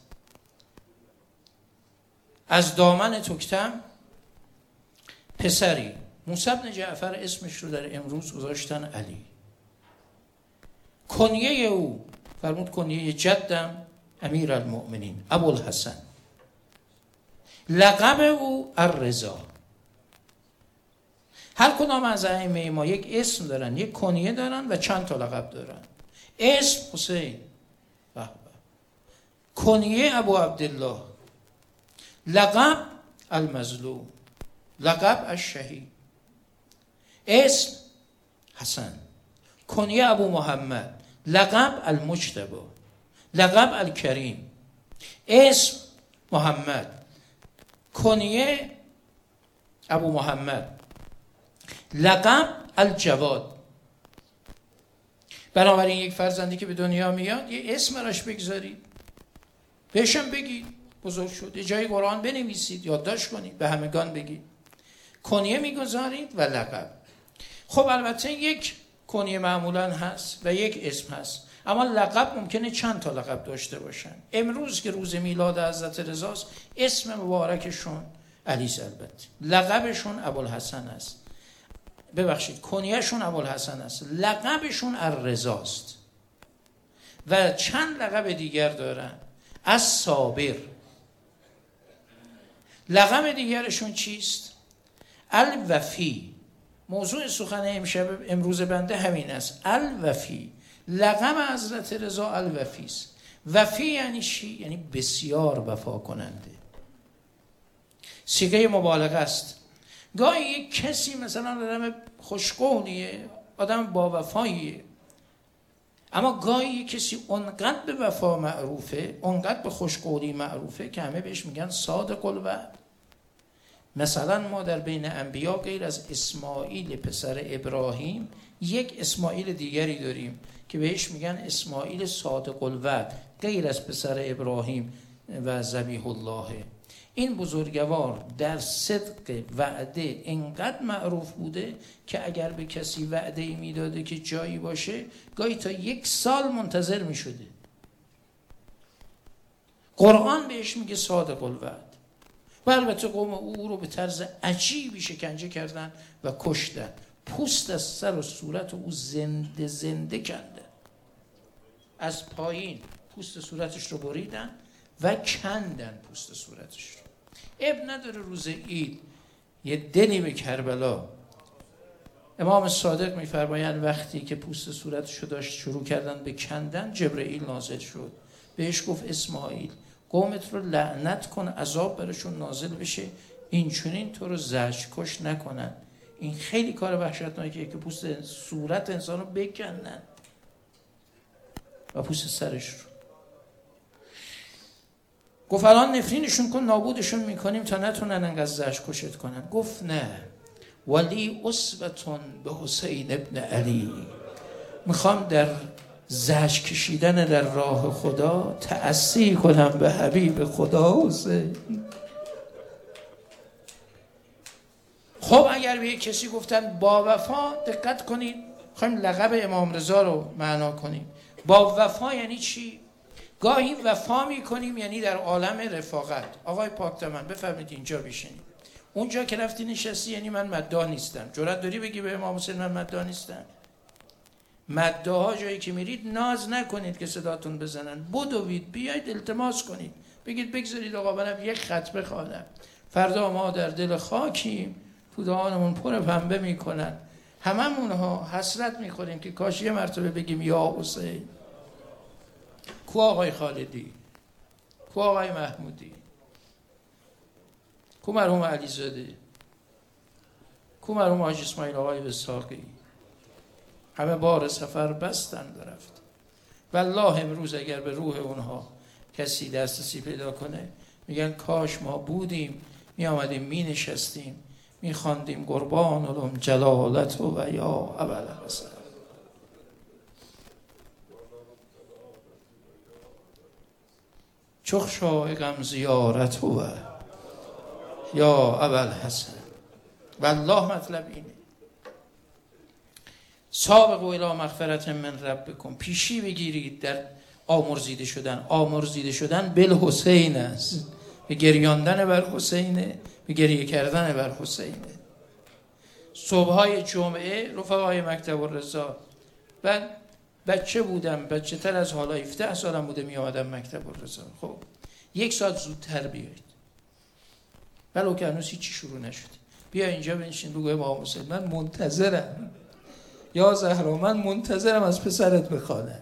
از دامن تکتم پسری، موسی بن جعفر اسمش رو در امروز گذاشتن علی. کنیه او فرمود کنیه جدم امیر المؤمنین ابوالحسن. لقب او الرضا. هر کدام از ائمه ما یک اسم دارن، یک کنیه دارن و چند تا لقب دارن. اسم حسین، کنیه ابو عبدالله، لقب المظلوم، لقب الشهید، اسم حسن، کنیه ابو محمد، لقب المجتبی، لقب الکریم، اسم محمد، کنیه ابو محمد، لقب الجواد. بنابراین یک فرزندی که به دنیا میاد یه اسم راش بگذارید، بهشم بگید بزرگ شد، یه جای قرآن بنویسید، یادداشت کنید، به همگان بگید. کنیه میگذارید و لقب. خب البته یک کنیه معمولا هست و یک اسم هست، اما لقب ممکنه چند تا لقب داشته باشن. امروز که روز میلاد حضرت رضاست، اسم مبارکشون علی است، البته لقبشون ابوالحسن است، ببخشید کنیهشون ابوالحسن است، لقبشون الرضاست و چند لقب دیگر دارن. از صابر. لقب دیگرشون چیست؟ الوفی. موضوع سخن امشب امروز بنده همین است، الوفی. لقب حضرت رضا الوفی است. وفی یعنی چی؟ یعنی بسیار وفا کننده. صیغه مبالغه است. گاهی یک کسی مثلا آدم خوشقولیه، آدم با وفاییه، اما گاهی یک کسی اونقدر به وفا معروفه، اونقدر به خوشقولی معروفه که همه بهش میگن صادق الوعد. مثلا ما در بین انبیا غیر از اسماعیل پسر ابراهیم یک اسماعیل دیگری داریم که بهش میگن اسماعیل صادق الوعد، غیر از پسر ابراهیم و ذبیح الله. این بزرگوار در صدق وعده اینقدر معروف بوده که اگر به کسی وعده ای میداده که جایی باشه، گاهی تا یک سال منتظر میشده. قرآن بهش میگه صادق الوعد. و البته قوم او رو به طرز عجیبی شکنجه کردن و کشتن، پوست از سر و صورت او زنده زنده کندن، از پایین پوست صورتش رو بریدن و کندن پوست صورتش رو. اب نداره روز عید یه دلی به کربلا. امام صادق میفرمایند وقتی که پوست صورتش رو داشت شروع کردن به کندن، جبرئیل نازل شد، بهش گفت اسماعیل قومت رو لعنت کن، عذاب برشون نازل بشه، این چونین تو رو زجر کش نکنن. این خیلی کار وحشتناکیه که پوست صورت انسان رو بکنن و پوست سرش رو. گفت الان نفرینشون کن، نابودشون میکنیم تا نتونن انقدر زجر کشت کنن. گفت نه، ولی اسوتون به حسین ابن علی، میخوام در زجر کشیدن در راه خدا تأسی کنم به حبیب خدا حسین. خب اگر به یک کسی گفتن با وفا، دقت کنید، خواهیم لقب امام رضا رو معنا کنیم. با وفا یعنی چی؟ گاهی وفا میکنیم یعنی در عالم رفاقت. آقای پاکدامن بفرمایید اینجا بشینید. اونجا که رفتی نشستی یعنی من مدعا نیستم. جرأت داری بگی به امام حسین من مدعا نیستم؟ مدعاها جایی که میرید ناز نکنید که صداتون بزنن، بدوید بیاید التماس کنید، بگید بگذارید آقا منم یک خط بخوانم. فردا ما در دل خاکیم، پودهانمون پر پنبه میکنن، هممونها حسرت میخوریم که کاش یه مرتبه بگیم یا حسین. کو آقای خالدی، کو آقای محمودی، کو مرحوم علیزاده، کو مرحوم حاج اسماعیل آقای وساقی، همه بار سفر بستن برفت. والله امروز اگر به روح اونها کسی دسترسی پیدا کنه، میگن کاش ما بودیم، می آمدیم می نشستیم می خواندیم قربان علم جلالت و یا اول حسن. چخ شایقم زیارت و یا اول حسن. والله مطلب اینه. سابقوا الی مغفرت من ربکم، پیشی بگیرید در آمرزیده شدن. آمرزیده شدن بالحسین است، به گریاندن بر حسینه، به گریه کردن بر حسینه. صبحهای جمعه رفقای مکتب الرضا، من بچه بودم، بچه تر از حالا هفده سالم بوده، می آمدم مکتب الرضا. خب یک ساعت زودتر بیایید، ولو که هنوز هیچی شروع نشده، بیا اینجا بنشین بگو امام حسین من منتظرم، یا زهرا من منتظرم از پسرت بخوانه.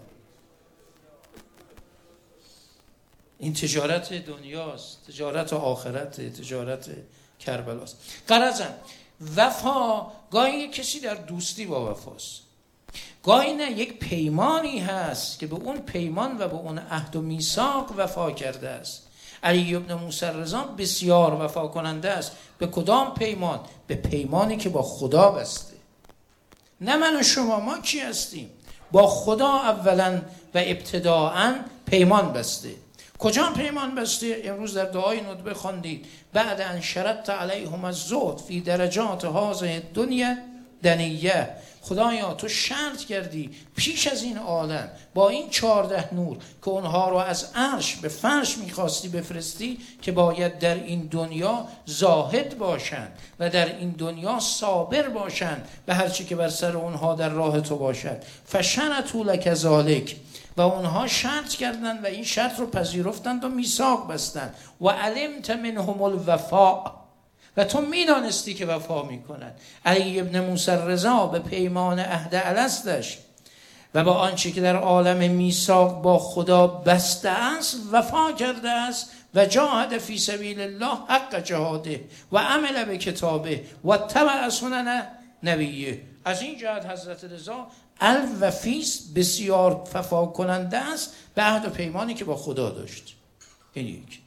این تجارت دنیاست، تجارت آخرت، تجارت کربلاست. غرضم وفا گاهی یک کسی در دوستی با وفاست، گاهی نه یک پیمانی هست که به اون پیمان و به اون عهد و میثاق وفا کرده است. علی ابن موسی رضا بسیار وفا کننده است. به کدام پیمان؟ به پیمانی که با خدا بسته. نه من و شما، ما کی هستیم؟ با خدا اولا و ابتداعا پیمان بسته. کجا پیمان بسته؟ امروز در دعای ندبه خواندید بعد ان شرطت علیهم الزهد فی درجات هذه الدنیا دنیه. خدایا تو شرط کردی پیش از این عالم با این چهارده نور که اونها رو از عرش به فرش میخواستی بفرستی که باید در این دنیا زاهد باشن و در این دنیا صابر باشن به هرچی که بر سر اونها در راه تو باشد. فشرطوا لک ذلک، و اونها شرط کردند و این شرط رو پذیرفتند و میثاق بستند. و علمت منهم الوفاء، و تو میدانستی که وفا میکنند. علی ابن موسی رضا به پیمان عهد الستش و با آنچه که در عالم میثاق با خدا بسته است وفا کرده است و جاهد فی سبیل الله حق جهاده و عمل به کتابه و تبع سنن نبیه. از این جهت حضرت رضا الوفیست، بسیار وفا کننده است به عهد و پیمانی که با خدا داشت. این یک.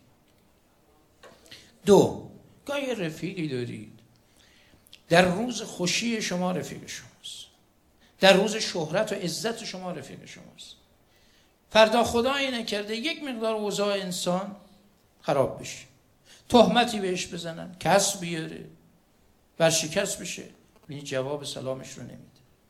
دو، گاهی رفیقی دارید در روز خوشی شما رفیق شماست، در روز شهرت و عزت شما رفیق شماست. فردا خدایی نکرده یک مقدار اوضاع انسان خراب بشه، تهمتی بهش بزنن، کس بیاره، ورشکست بشه، این جواب سلامش رو نمیده.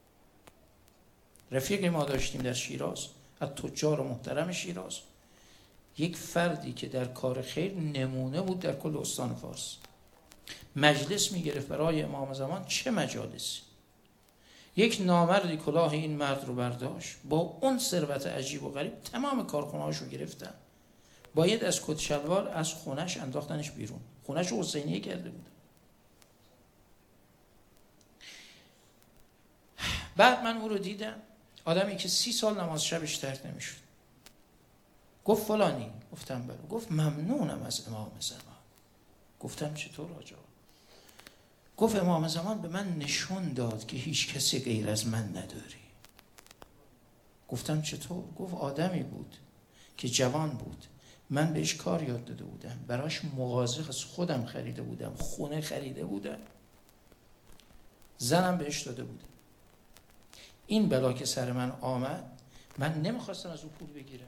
رفیقی ما داشتیم در شیراز، از تجار محترم شیراز، یک فردی که در کار خیر نمونه بود در کل استان فارس. مجلس میگرفت برای امام زمان، چه مجالسی. یک نامردی کلاه این مرد رو برداشت، با اون ثروت عجیب و غریب تمام کارخونه‌هاش رو گرفتن، باید از کت شلوار از خونش انداختنش بیرون. خونش رو حسینیه کرده بود. بعد من او رو دیدم، آدمی که سی سال نماز شبش ترک نمیشد. گفت فلانی؟ گفتم بله. گفت ممنونم از امام زمان. گفتم چطور آجا؟ گفت امام زمان به من نشون داد که هیچ کسی غیر از من نداری. گفتم چطور؟ گفت آدمی بود که جوان بود، من بهش کار یاد داده بودم، براش مغازه از خودم خریده بودم، خونه خریده بودم، زنم بهش داده بودم. این بلا که سر من آمد، من نمیخواستم از او پول بگیرم،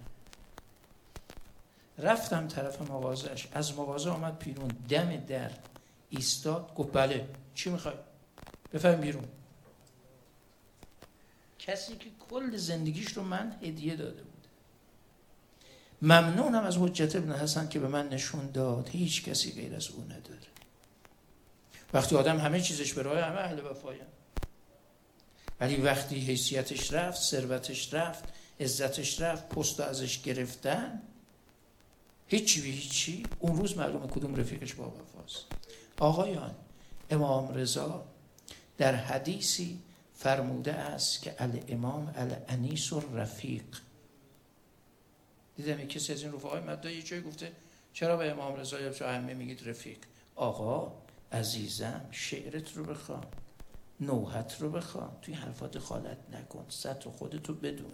رفتم طرف مغازهش، از مغازه آمد بیرون، دم در ایستاد، گفت بله چی میخوای؟ بفهم بیرون. کسی که کل زندگیش رو من هدیه داده بود. ممنونم از حجت ابن حسن که به من نشون داد هیچ کسی غیر از او نداره. وقتی آدم همه چیزش به راه، همه اهل وفایان، ولی وقتی حیثیتش رفت، ثروتش رفت، عزتش رفت، پست ازش گرفتن، هیچی به هیچی، اون روز معلومه کدوم رفیقش با وفاست. آقایان، امام رضا در حدیثی فرموده است که الامام الانیس الرفیق. دیدم یک کسی از این رفقای مدعی جایی گفته چرا به امام رضا یا چه همه میگید رفیق؟ آقا عزیزم، شعرت رو بخوان، نوحت رو بخوان، توی حرفات خالت نکن، سطح خودتو بدون.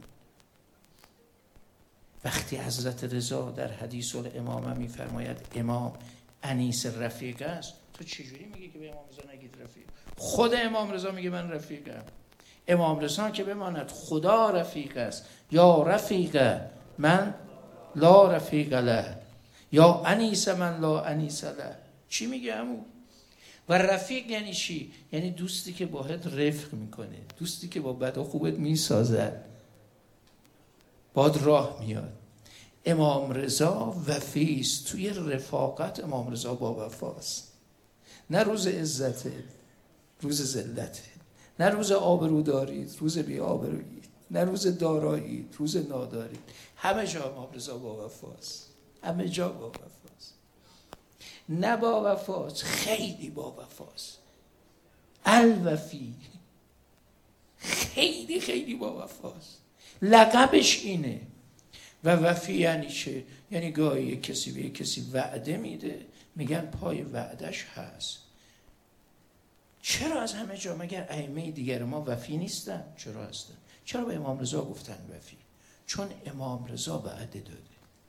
وقتی حضرت رضا در حدیث الامامه میفرماید امام انیس رفیق است، تو چجوری میگی که به امام رضا نگید رفیق؟ خود امام رضا میگه من رفیقم. امام رضا که بماند خدا رفیق است، یا رفیق من لا رفیق له، یا انیس من لا انیس له. چی میگه عمو؟ و رفیق یعنی چی؟ یعنی دوستی که باهات رفق میکنه، دوستی که با بد و خوبت میسازد، باد راه میاد. امام رضا وفیست، توی رفاقت امام رضا با وفاست. نه روز عزته، روز ذلته، نه روز آبرو دارید، روز بی آبرویید، نه روز دارایید، روز نادارید. همه جا امام رضا با وفاست، همه جا با وفاست. نه با وفاست، خیلی با وفاست. الوفی، خیلی خیلی با وفاست. لقبش اینه. و وفی یعنی چه؟ یعنی گاهی کسی به کسی وعده میده، میگن پای وعدش هست. چرا از همه جا مگر ائمه دیگر ما وفی نیستن؟ چرا هستن؟ چرا به امام رضا گفتن وفی؟ چون امام رضا وعده داده.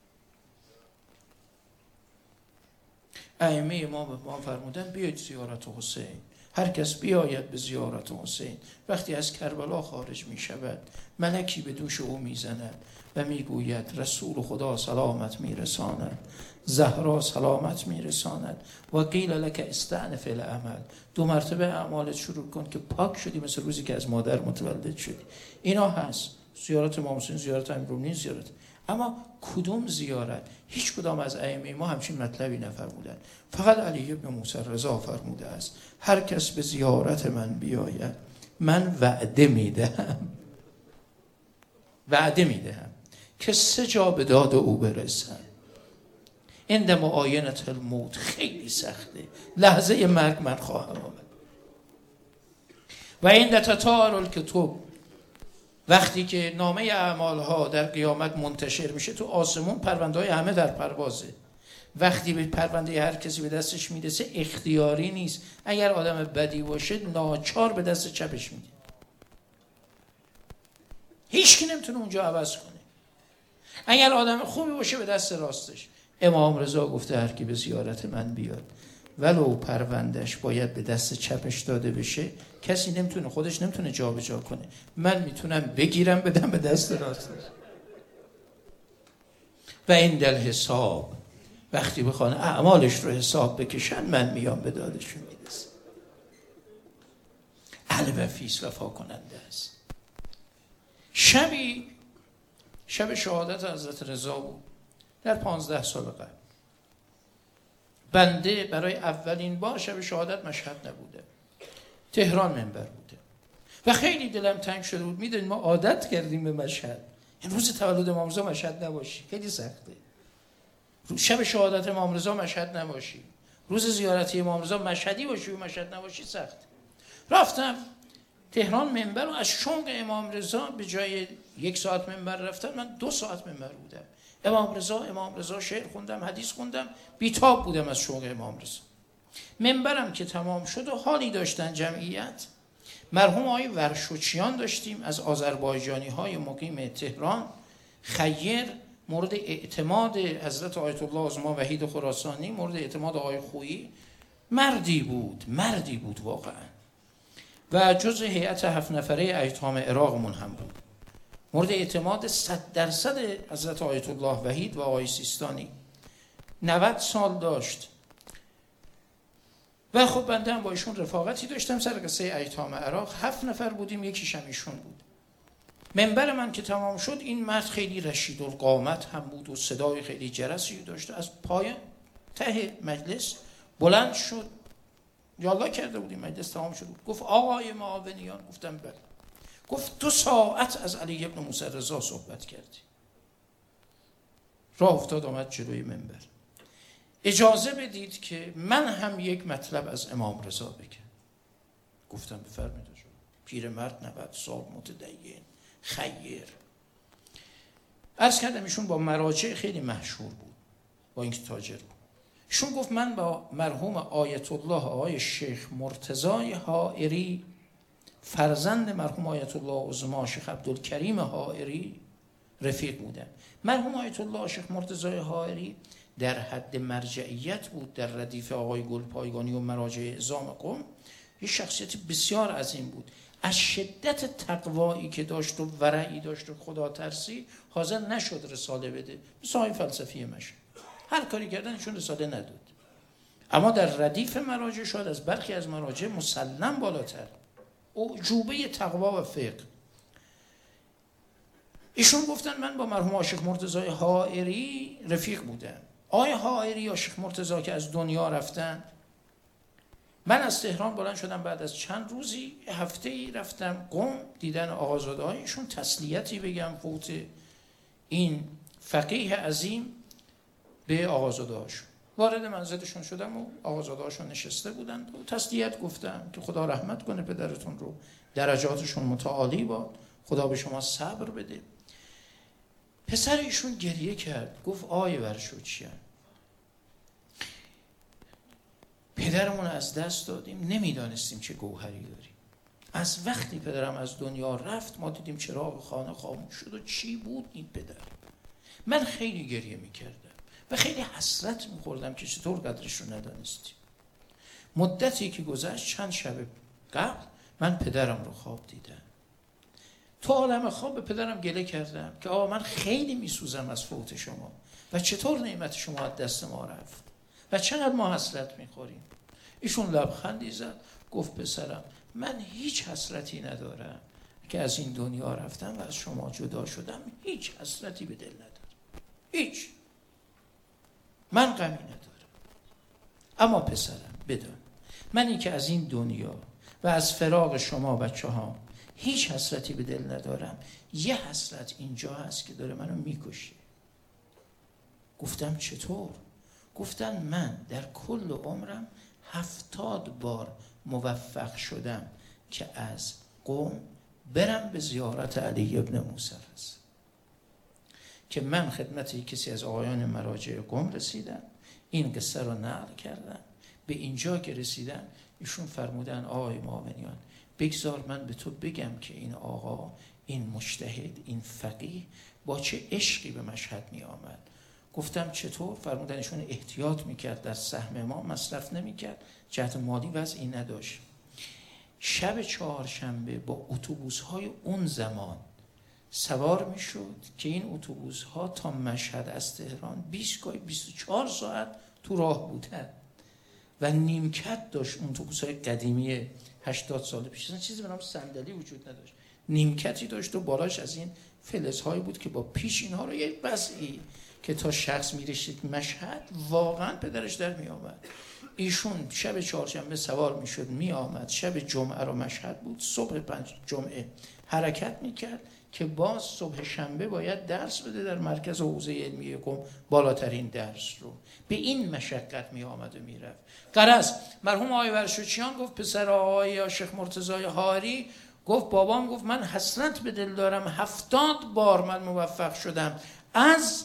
ائمه ما به ما فرمودن بیاید زیارت حسین، هر کس بیاید به زیارت حسین. وقتی از کربلا خارج می شود، ملکی به دوش او می زند و می گوید رسول خدا سلامت می رساند، زهرا سلامت می رساند و قیل لک استأنف العمل. دو مرتبه اعمالت شروع کن که پاک شدی، مثل روزی که از مادر متولد شدی. اینا هست. زیارت امام حسین، زیارت امیرالمومنین، زیارت. اما کدوم زیارت؟ هیچ کدام از ائمه ما همچین مطلبی نفرمودن. فقط علی ابن موسی رضا فرموده است هر کس به زیارت من بیاید من وعده میدهم، وعده میدهم که سه جا به داد او برسم. عند معاینة الموت، خیلی سخته، لحظه مرگ من خواهم آمد. و عند تطایر الکتب، وقتی که نامه اعمالها در قیامت منتشر میشه تو آسمون پرونده های همه در پروازه. وقتی به پرونده هر کسی به دستش میرسه اختیاری نیست. اگر آدم بدی باشه ناچار به دست چپش میده. هیچ کی نمیتونه اونجا عوض کنه. اگر آدم خوبی باشه به دست راستش. امام رضا گفته هر کی به زیارت من بیاد ولو پروندهش باید به دست چپش داده بشه، کسی نمیتونه، خودش نمیتونه جا به جا کنه. من میتونم بگیرم بدم به دست راستش. و این دل حساب وقتی بخوان اعمالش رو حساب بکشن من میام به دادشون میرسم. اهل وفیس وفا کننده است. شبی شب شهادت حضرت رضا بود در پانزده سال قبل. بنده برای اولین بار شب شهادت مشهد نبوده، تهران منبر بوده و خیلی دلم تنگ شده بود. میدونید ما عادت کردیم به مشهد. این روز تولد امام رضا مشهد نباشی خیلی سخته. شب شهادت امام رضا مشهد نباشی، روز زیارت امام رضا مشهدی باشی و مشهد نباشی سخت. رفتم تهران منبر و از شوق امام رضا به جای یک ساعت منبر رفتم من دو ساعت منبر بودم. امام رضا امام رضا شعر خوندم، حدیث خوندم، بیتاب بودم از شوق امام رضا. منبرم که تمام شد و حالی داشتن جمعیت، مرحوم آقای ورشوچیان داشتیم از آذربایجانی های مقیم تهران، خیر مورد اعتماد حضرت آیت الله عظما وحید خراسانی، مورد اعتماد آقای خویی. مردی بود، مردی بود واقعا. و جزء هیئت هفت نفره ایتام عراقمون هم بود. مورد اعتماد صد درصد حضرت آیت الله وحید و آقای سیستانی. نود سال داشت. و خب بنده هم با ایشون رفاقتی داشتم سر قصه ایتام عراق. هفت نفر بودیم، یکیش هم ایشون بود. منبر من که تمام شد این مرد خیلی رشید القامت هم بود و صدای خیلی جرسی داشت. از پای ته مجلس بلند شد، یالله کرده بودیم، مجلس تمام شد. گفت آقای معاونیان. گفتم بله. گفت دو ساعت از علی ابن موسی رضا صحبت کردی. راه افتاد آمد جلوی منبر. اجازه بدید که من هم یک مطلب از امام رضا بگم. گفتم بفرمایید. پیرمرد نود سال متدین خیر. عرض کردم ایشون با مراجع خیلی مشهور بود، با اینکه تاجر بود. ایشون گفت من با مرحوم آیت الله آقای شیخ مرتضی حائری فرزند مرحوم آیت الله عظما شیخ عبدالکریم حائری رفیق بودم. مرحوم آیت الله شیخ مرتضی حائری در حد مرجعیت بود در ردیف آقای گلپایگانی و مراجع اعظام قم. یه شخصیت بسیار عظیم بود. از شدت تقوایی که داشت و ورعی داشت و خدا ترسی حاضر نشد رساله بده. مثل فلسفی مشه هر کاری کردن ایشون رساله نداد. اما در ردیف مراجع شاید از برخی از مراجع مسلم بالاتر، اعجوبه تقوا و فقه. ایشون گفتن من با مرحوم عاشق مرتضی حائری رفیق بودم. آقای حائری عاشق مرتضی که از دنیا رفتن، من از تهران بلند شدم بعد از چند روزی هفته‌ای رفتم قم دیدن آقازاده های ایشون، تسلیتی بگم فوت این فقیه عظیم به آقازاده هاشون. وارد منزلشون شدم و آقازاده هاشون نشسته بودن و تسلیت گفتم که خدا رحمت کنه پدرتون رو، درجاتشون متعالی باد، خدا به شما صبر بده. پسر ایشون گریه کرد، گفت آی ورشوچیان پدرمون از دست دادیم، نمیدانستیم چه گوهری داریم. از وقتی پدرم از دنیا رفت ما دیدیم چراغ خانه خاموش شد و چی بود این پدر. من خیلی گریه میکردم و خیلی حسرت میخوردم که چطور قدرش رو ندانستیم. مدتی که گذشت چند شب قبل من پدرم رو خواب دیدم. تو عالم خواب به پدرم گله کردم که آقا من خیلی میسوزم از فوت شما و چطور نعمت شما از دست ما رفت و چقدر ما حسرت میخوریم. ایشون لبخندی زد گفت پسرم من هیچ حسرتی ندارم که از این دنیا رفتم و از شما جدا شدم، هیچ حسرتی به دل ندارم، هیچ، من غمی ندارم. اما پسرم بدون منی که از این دنیا و از فراق شما بچه ها هیچ حسرتی به دل ندارم، یه حسرت اینجا هست که داره منو میکشه. گفتم چطور؟ گفتن من در کل عمرم هفتاد بار موفق شدم که از قم برم به زیارت علی ابن موسی رضا، که من خدمت کسی از آقایان مراجع قم رسیدم، این قصه رو نقل کردم، به اینجا که رسیدن ایشون فرمودن آقای مؤمنیان بگذار من به تو بگم که این آقا، این مجتهد، این فقیه با چه عشقی به مشهد می آمد. گفتم چطور؟ فرمودن ایشون احتیاط میکرد، در سهم ما مصرف نمیکرد، جهت مالی وضعی نداشت. شب چهارشنبه با اتوبوس های اون زمان سوار میشد که این اتوبوس ها تا مشهد از تهران بیست بیست و چهار ساعت تو راه بودن و نیمکت داشت. اون اتوبوس های قدیمی هشتاد سال پیش اصلا چیزی به نام صندلی وجود نداشت، نیمکتی داشت و بالاش از این فلزهایی بود که با پیش اینها رو یک وضعی که تا شخص میرسید مشهد واقعا پدرش در می آمد. ایشون شب چهارشنبه سوار میشد می آمد، شب جمعه رو مشهد بود، صبح پنج جمعه حرکت میکرد که باز صبح شنبه باید درس بده در مرکز حوزه علمی قم، بالاترین درس رو. به این مشقت می آمد و می رفت. غرض مرحوم آقای ورشوچیان گفت پسر آقای یا شیخ مرتضی هاری گفت بابام گفت من حسرت به دل دارم، هفتاد بار من موفق شدم از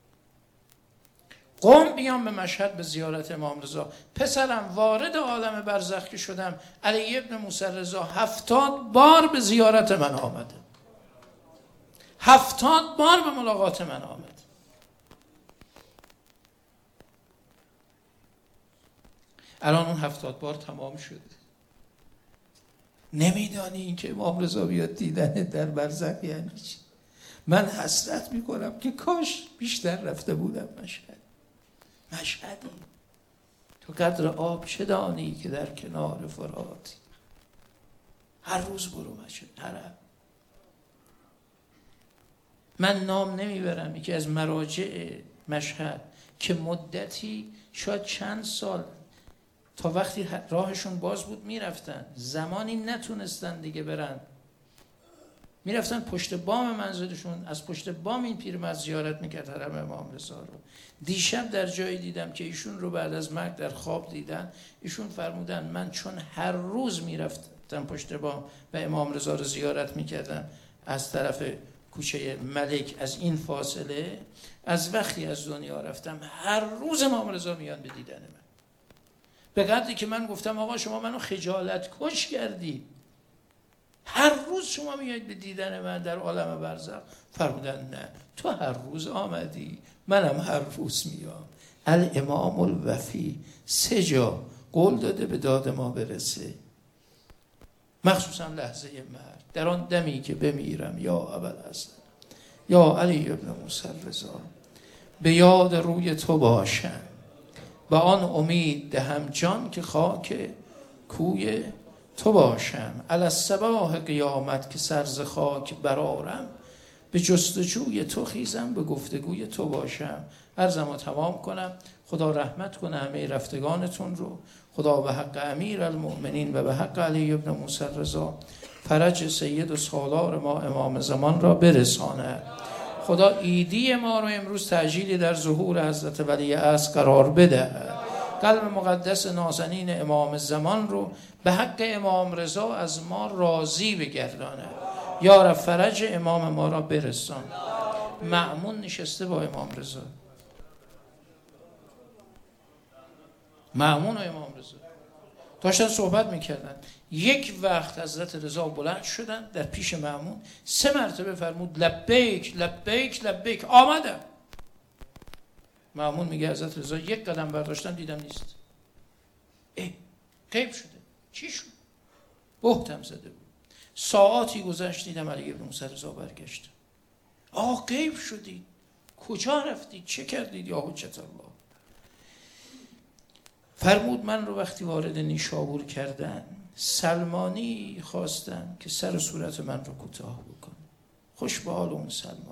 قم بیام به مشهد به زیارت امام رضا. پسرم وارد عالم برزخ که شدم، علی ابن موسی رضا هفتاد بار به زیارت من آمده، هفتاد بار به ملاقات من آمد. الان اون هفتاد بار تمام شده. نمیدانی این که امام رضا بیاد دیدن در برزخ یعنی چی؟ من حسرت میکنم که کاش بیشتر رفته بودم مشهد. مشهدی تو قدر آب چه دانی که در کنار فراتی، هر روز برو مشهد. حرم من نام نمیبرم، یکی از مراجع مشهد که مدتی شاید چند سال تا وقتی راهشون باز بود میرفتن، زمانی نتونستن دیگه برن، میرفتن پشت بام منزلشون، از پشت بام این پیرمرد زیارت میکرد حرم امام رضا رو. دیشب در جایی دیدم که ایشون رو بعد از مرگ در خواب دیدن، ایشون فرمودن من چون هر روز میرفتم پشت بام و امام رضا رو زیارت میکردم از طرف کوچه ملک، از این فاصله، از وقتی از دنیا رفتم هر روز امام رضا میان به دیدن من، به قدری که من گفتم آقا شما منو خجالت کش کردی، هر روز شما میایید به دیدن من در عالم برزخ. فرمودن نه، تو هر روز آمدی، منم هر روز میام. الامام الوفی سه جا قول داده به داد ما برسه، مخصوصا لحظه مرگ، در آن دمی که بمیرم یا ابوالحسن یا علی ابن موسی رضا، به یاد روی تو باشم، با آن امید دهم جان که خاک کوی تو باشم. علی الصباح قیامت که سرز خاک برارم، به جستجوی تو خیزم، به گفتگوی تو باشم. عرضم رو تمام کنم. خدا رحمت کنه همه رفتگانتون رو. خدا به حق امیر المؤمنین و به حق علی ابن موسی رضا فرج سید و سالار ما امام زمان را برسانه. خدا ایدی ما رو امروز تعجیلی در ظهور حضرت ولی عصر قرار بده. قلب مقدس نازنین امام زمان رو به حق امام رضا از ما راضی بگردانه. یا رب فرج امام ما را برسان. مأمون نشسته با امام رضا، مأمون و امام رضا داشتن صحبت میکردن. یک وقت حضرت رضا بلند شدن در پیش مأمون، سه مرتبه فرمود لبیک لبیک لبیک، آمدم. مأمون میگه حضرت رضا یک قدم برداشتن دیدم نیست. ای غیب شده، چی شد؟ بهتم زده بود. ساعاتی گذشت دیدم علی ابن موسی رضا برگشت. آقا غیب شدید، کجا رفتید، چه کردید یا حجت الله؟ فرمود من رو وقتی وارد نیشابور کردن، سلمانی خواستن که سر و صورت من رو کوتاه بکنه. خوش به حال اون سلمانی،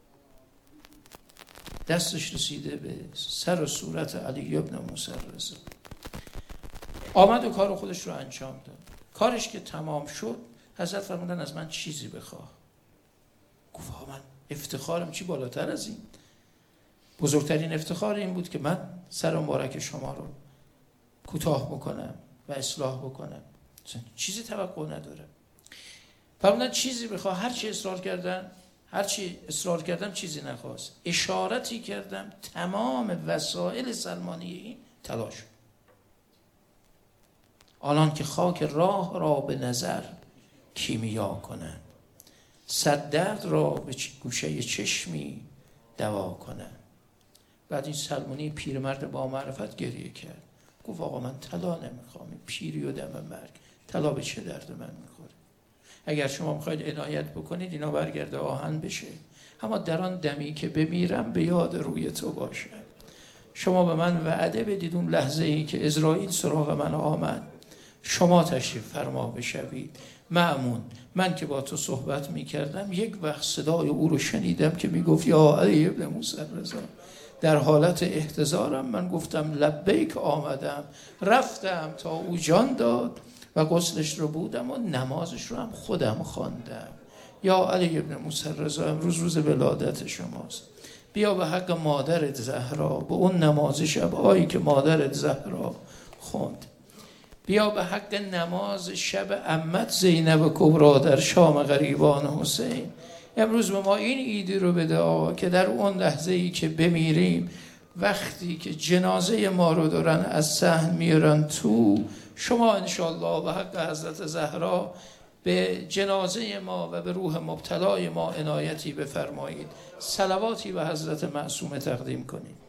دستش رسیده به سر و صورت علی ابن موسی رضا. آمد و کار خودش رو انجام داد. کارش که تمام شد حضرت فرمودن از من چیزی بخواه. گفت من افتخارم چی بالاتر از این؟ بزرگترین افتخار این بود که من سر مبارک شما رو کوتاه بکنم و اصلاح بکنم، چیزی توقع ندارم. فرمودن چیزی بخواه، هر چی اصرار کردن، هر چی اصرار کردم چیزی نخواست. اشارتی کردم، تمام وسایل سلمانیه این تلاش. آنان که خاک راه را به نظر کیمیا کنند، صد درد را به گوشه چشمی دوا کنند. بعد این سلمانی پیرمرد با معرفت گریه کرد، گفت آقا من طلا نمیخوام، پیری و دم مرگ، طلا به چه درد من میخوره؟ اگر شما میخواید عنایت بکنید اینا برگرده آهن بشه، اما در آن دمی که بمیرم به یاد روی تو باشه. شما به من وعده بدید اون لحظه ای که عزرائیل سراغ من آمد شما تشریف فرما بشوید. مأمون، من که با تو صحبت میکردم یک وقت صدای او رو شنیدم که میگفت یا علی ابن موسی رضا. در حالت احتضارم من گفتم لبیک، آمدم، رفتم تا او جان داد و غسلش رو بودم و نمازش رو هم خودم خواندم. یا علی ابن موسی رضا، امروز روز ولادت شماست، بیا به حق مادرت زهرا، به اون نماز شب‌هایی که مادرت زهرا خوند، بیا به حق نماز شب عمت زینب کبرا در شام غریبان حسین. امروز به ما این ایدی رو بده آقا که در اون لحظه ای که بمیریم، وقتی که جنازه ما رو دارن از صحن میارن تو، شما انشالله به حق حضرت زهرا به جنازه ما و به روح مبتلای ما عنایتی بفرمایید. صلواتی به حضرت معصومه تقدیم کنید.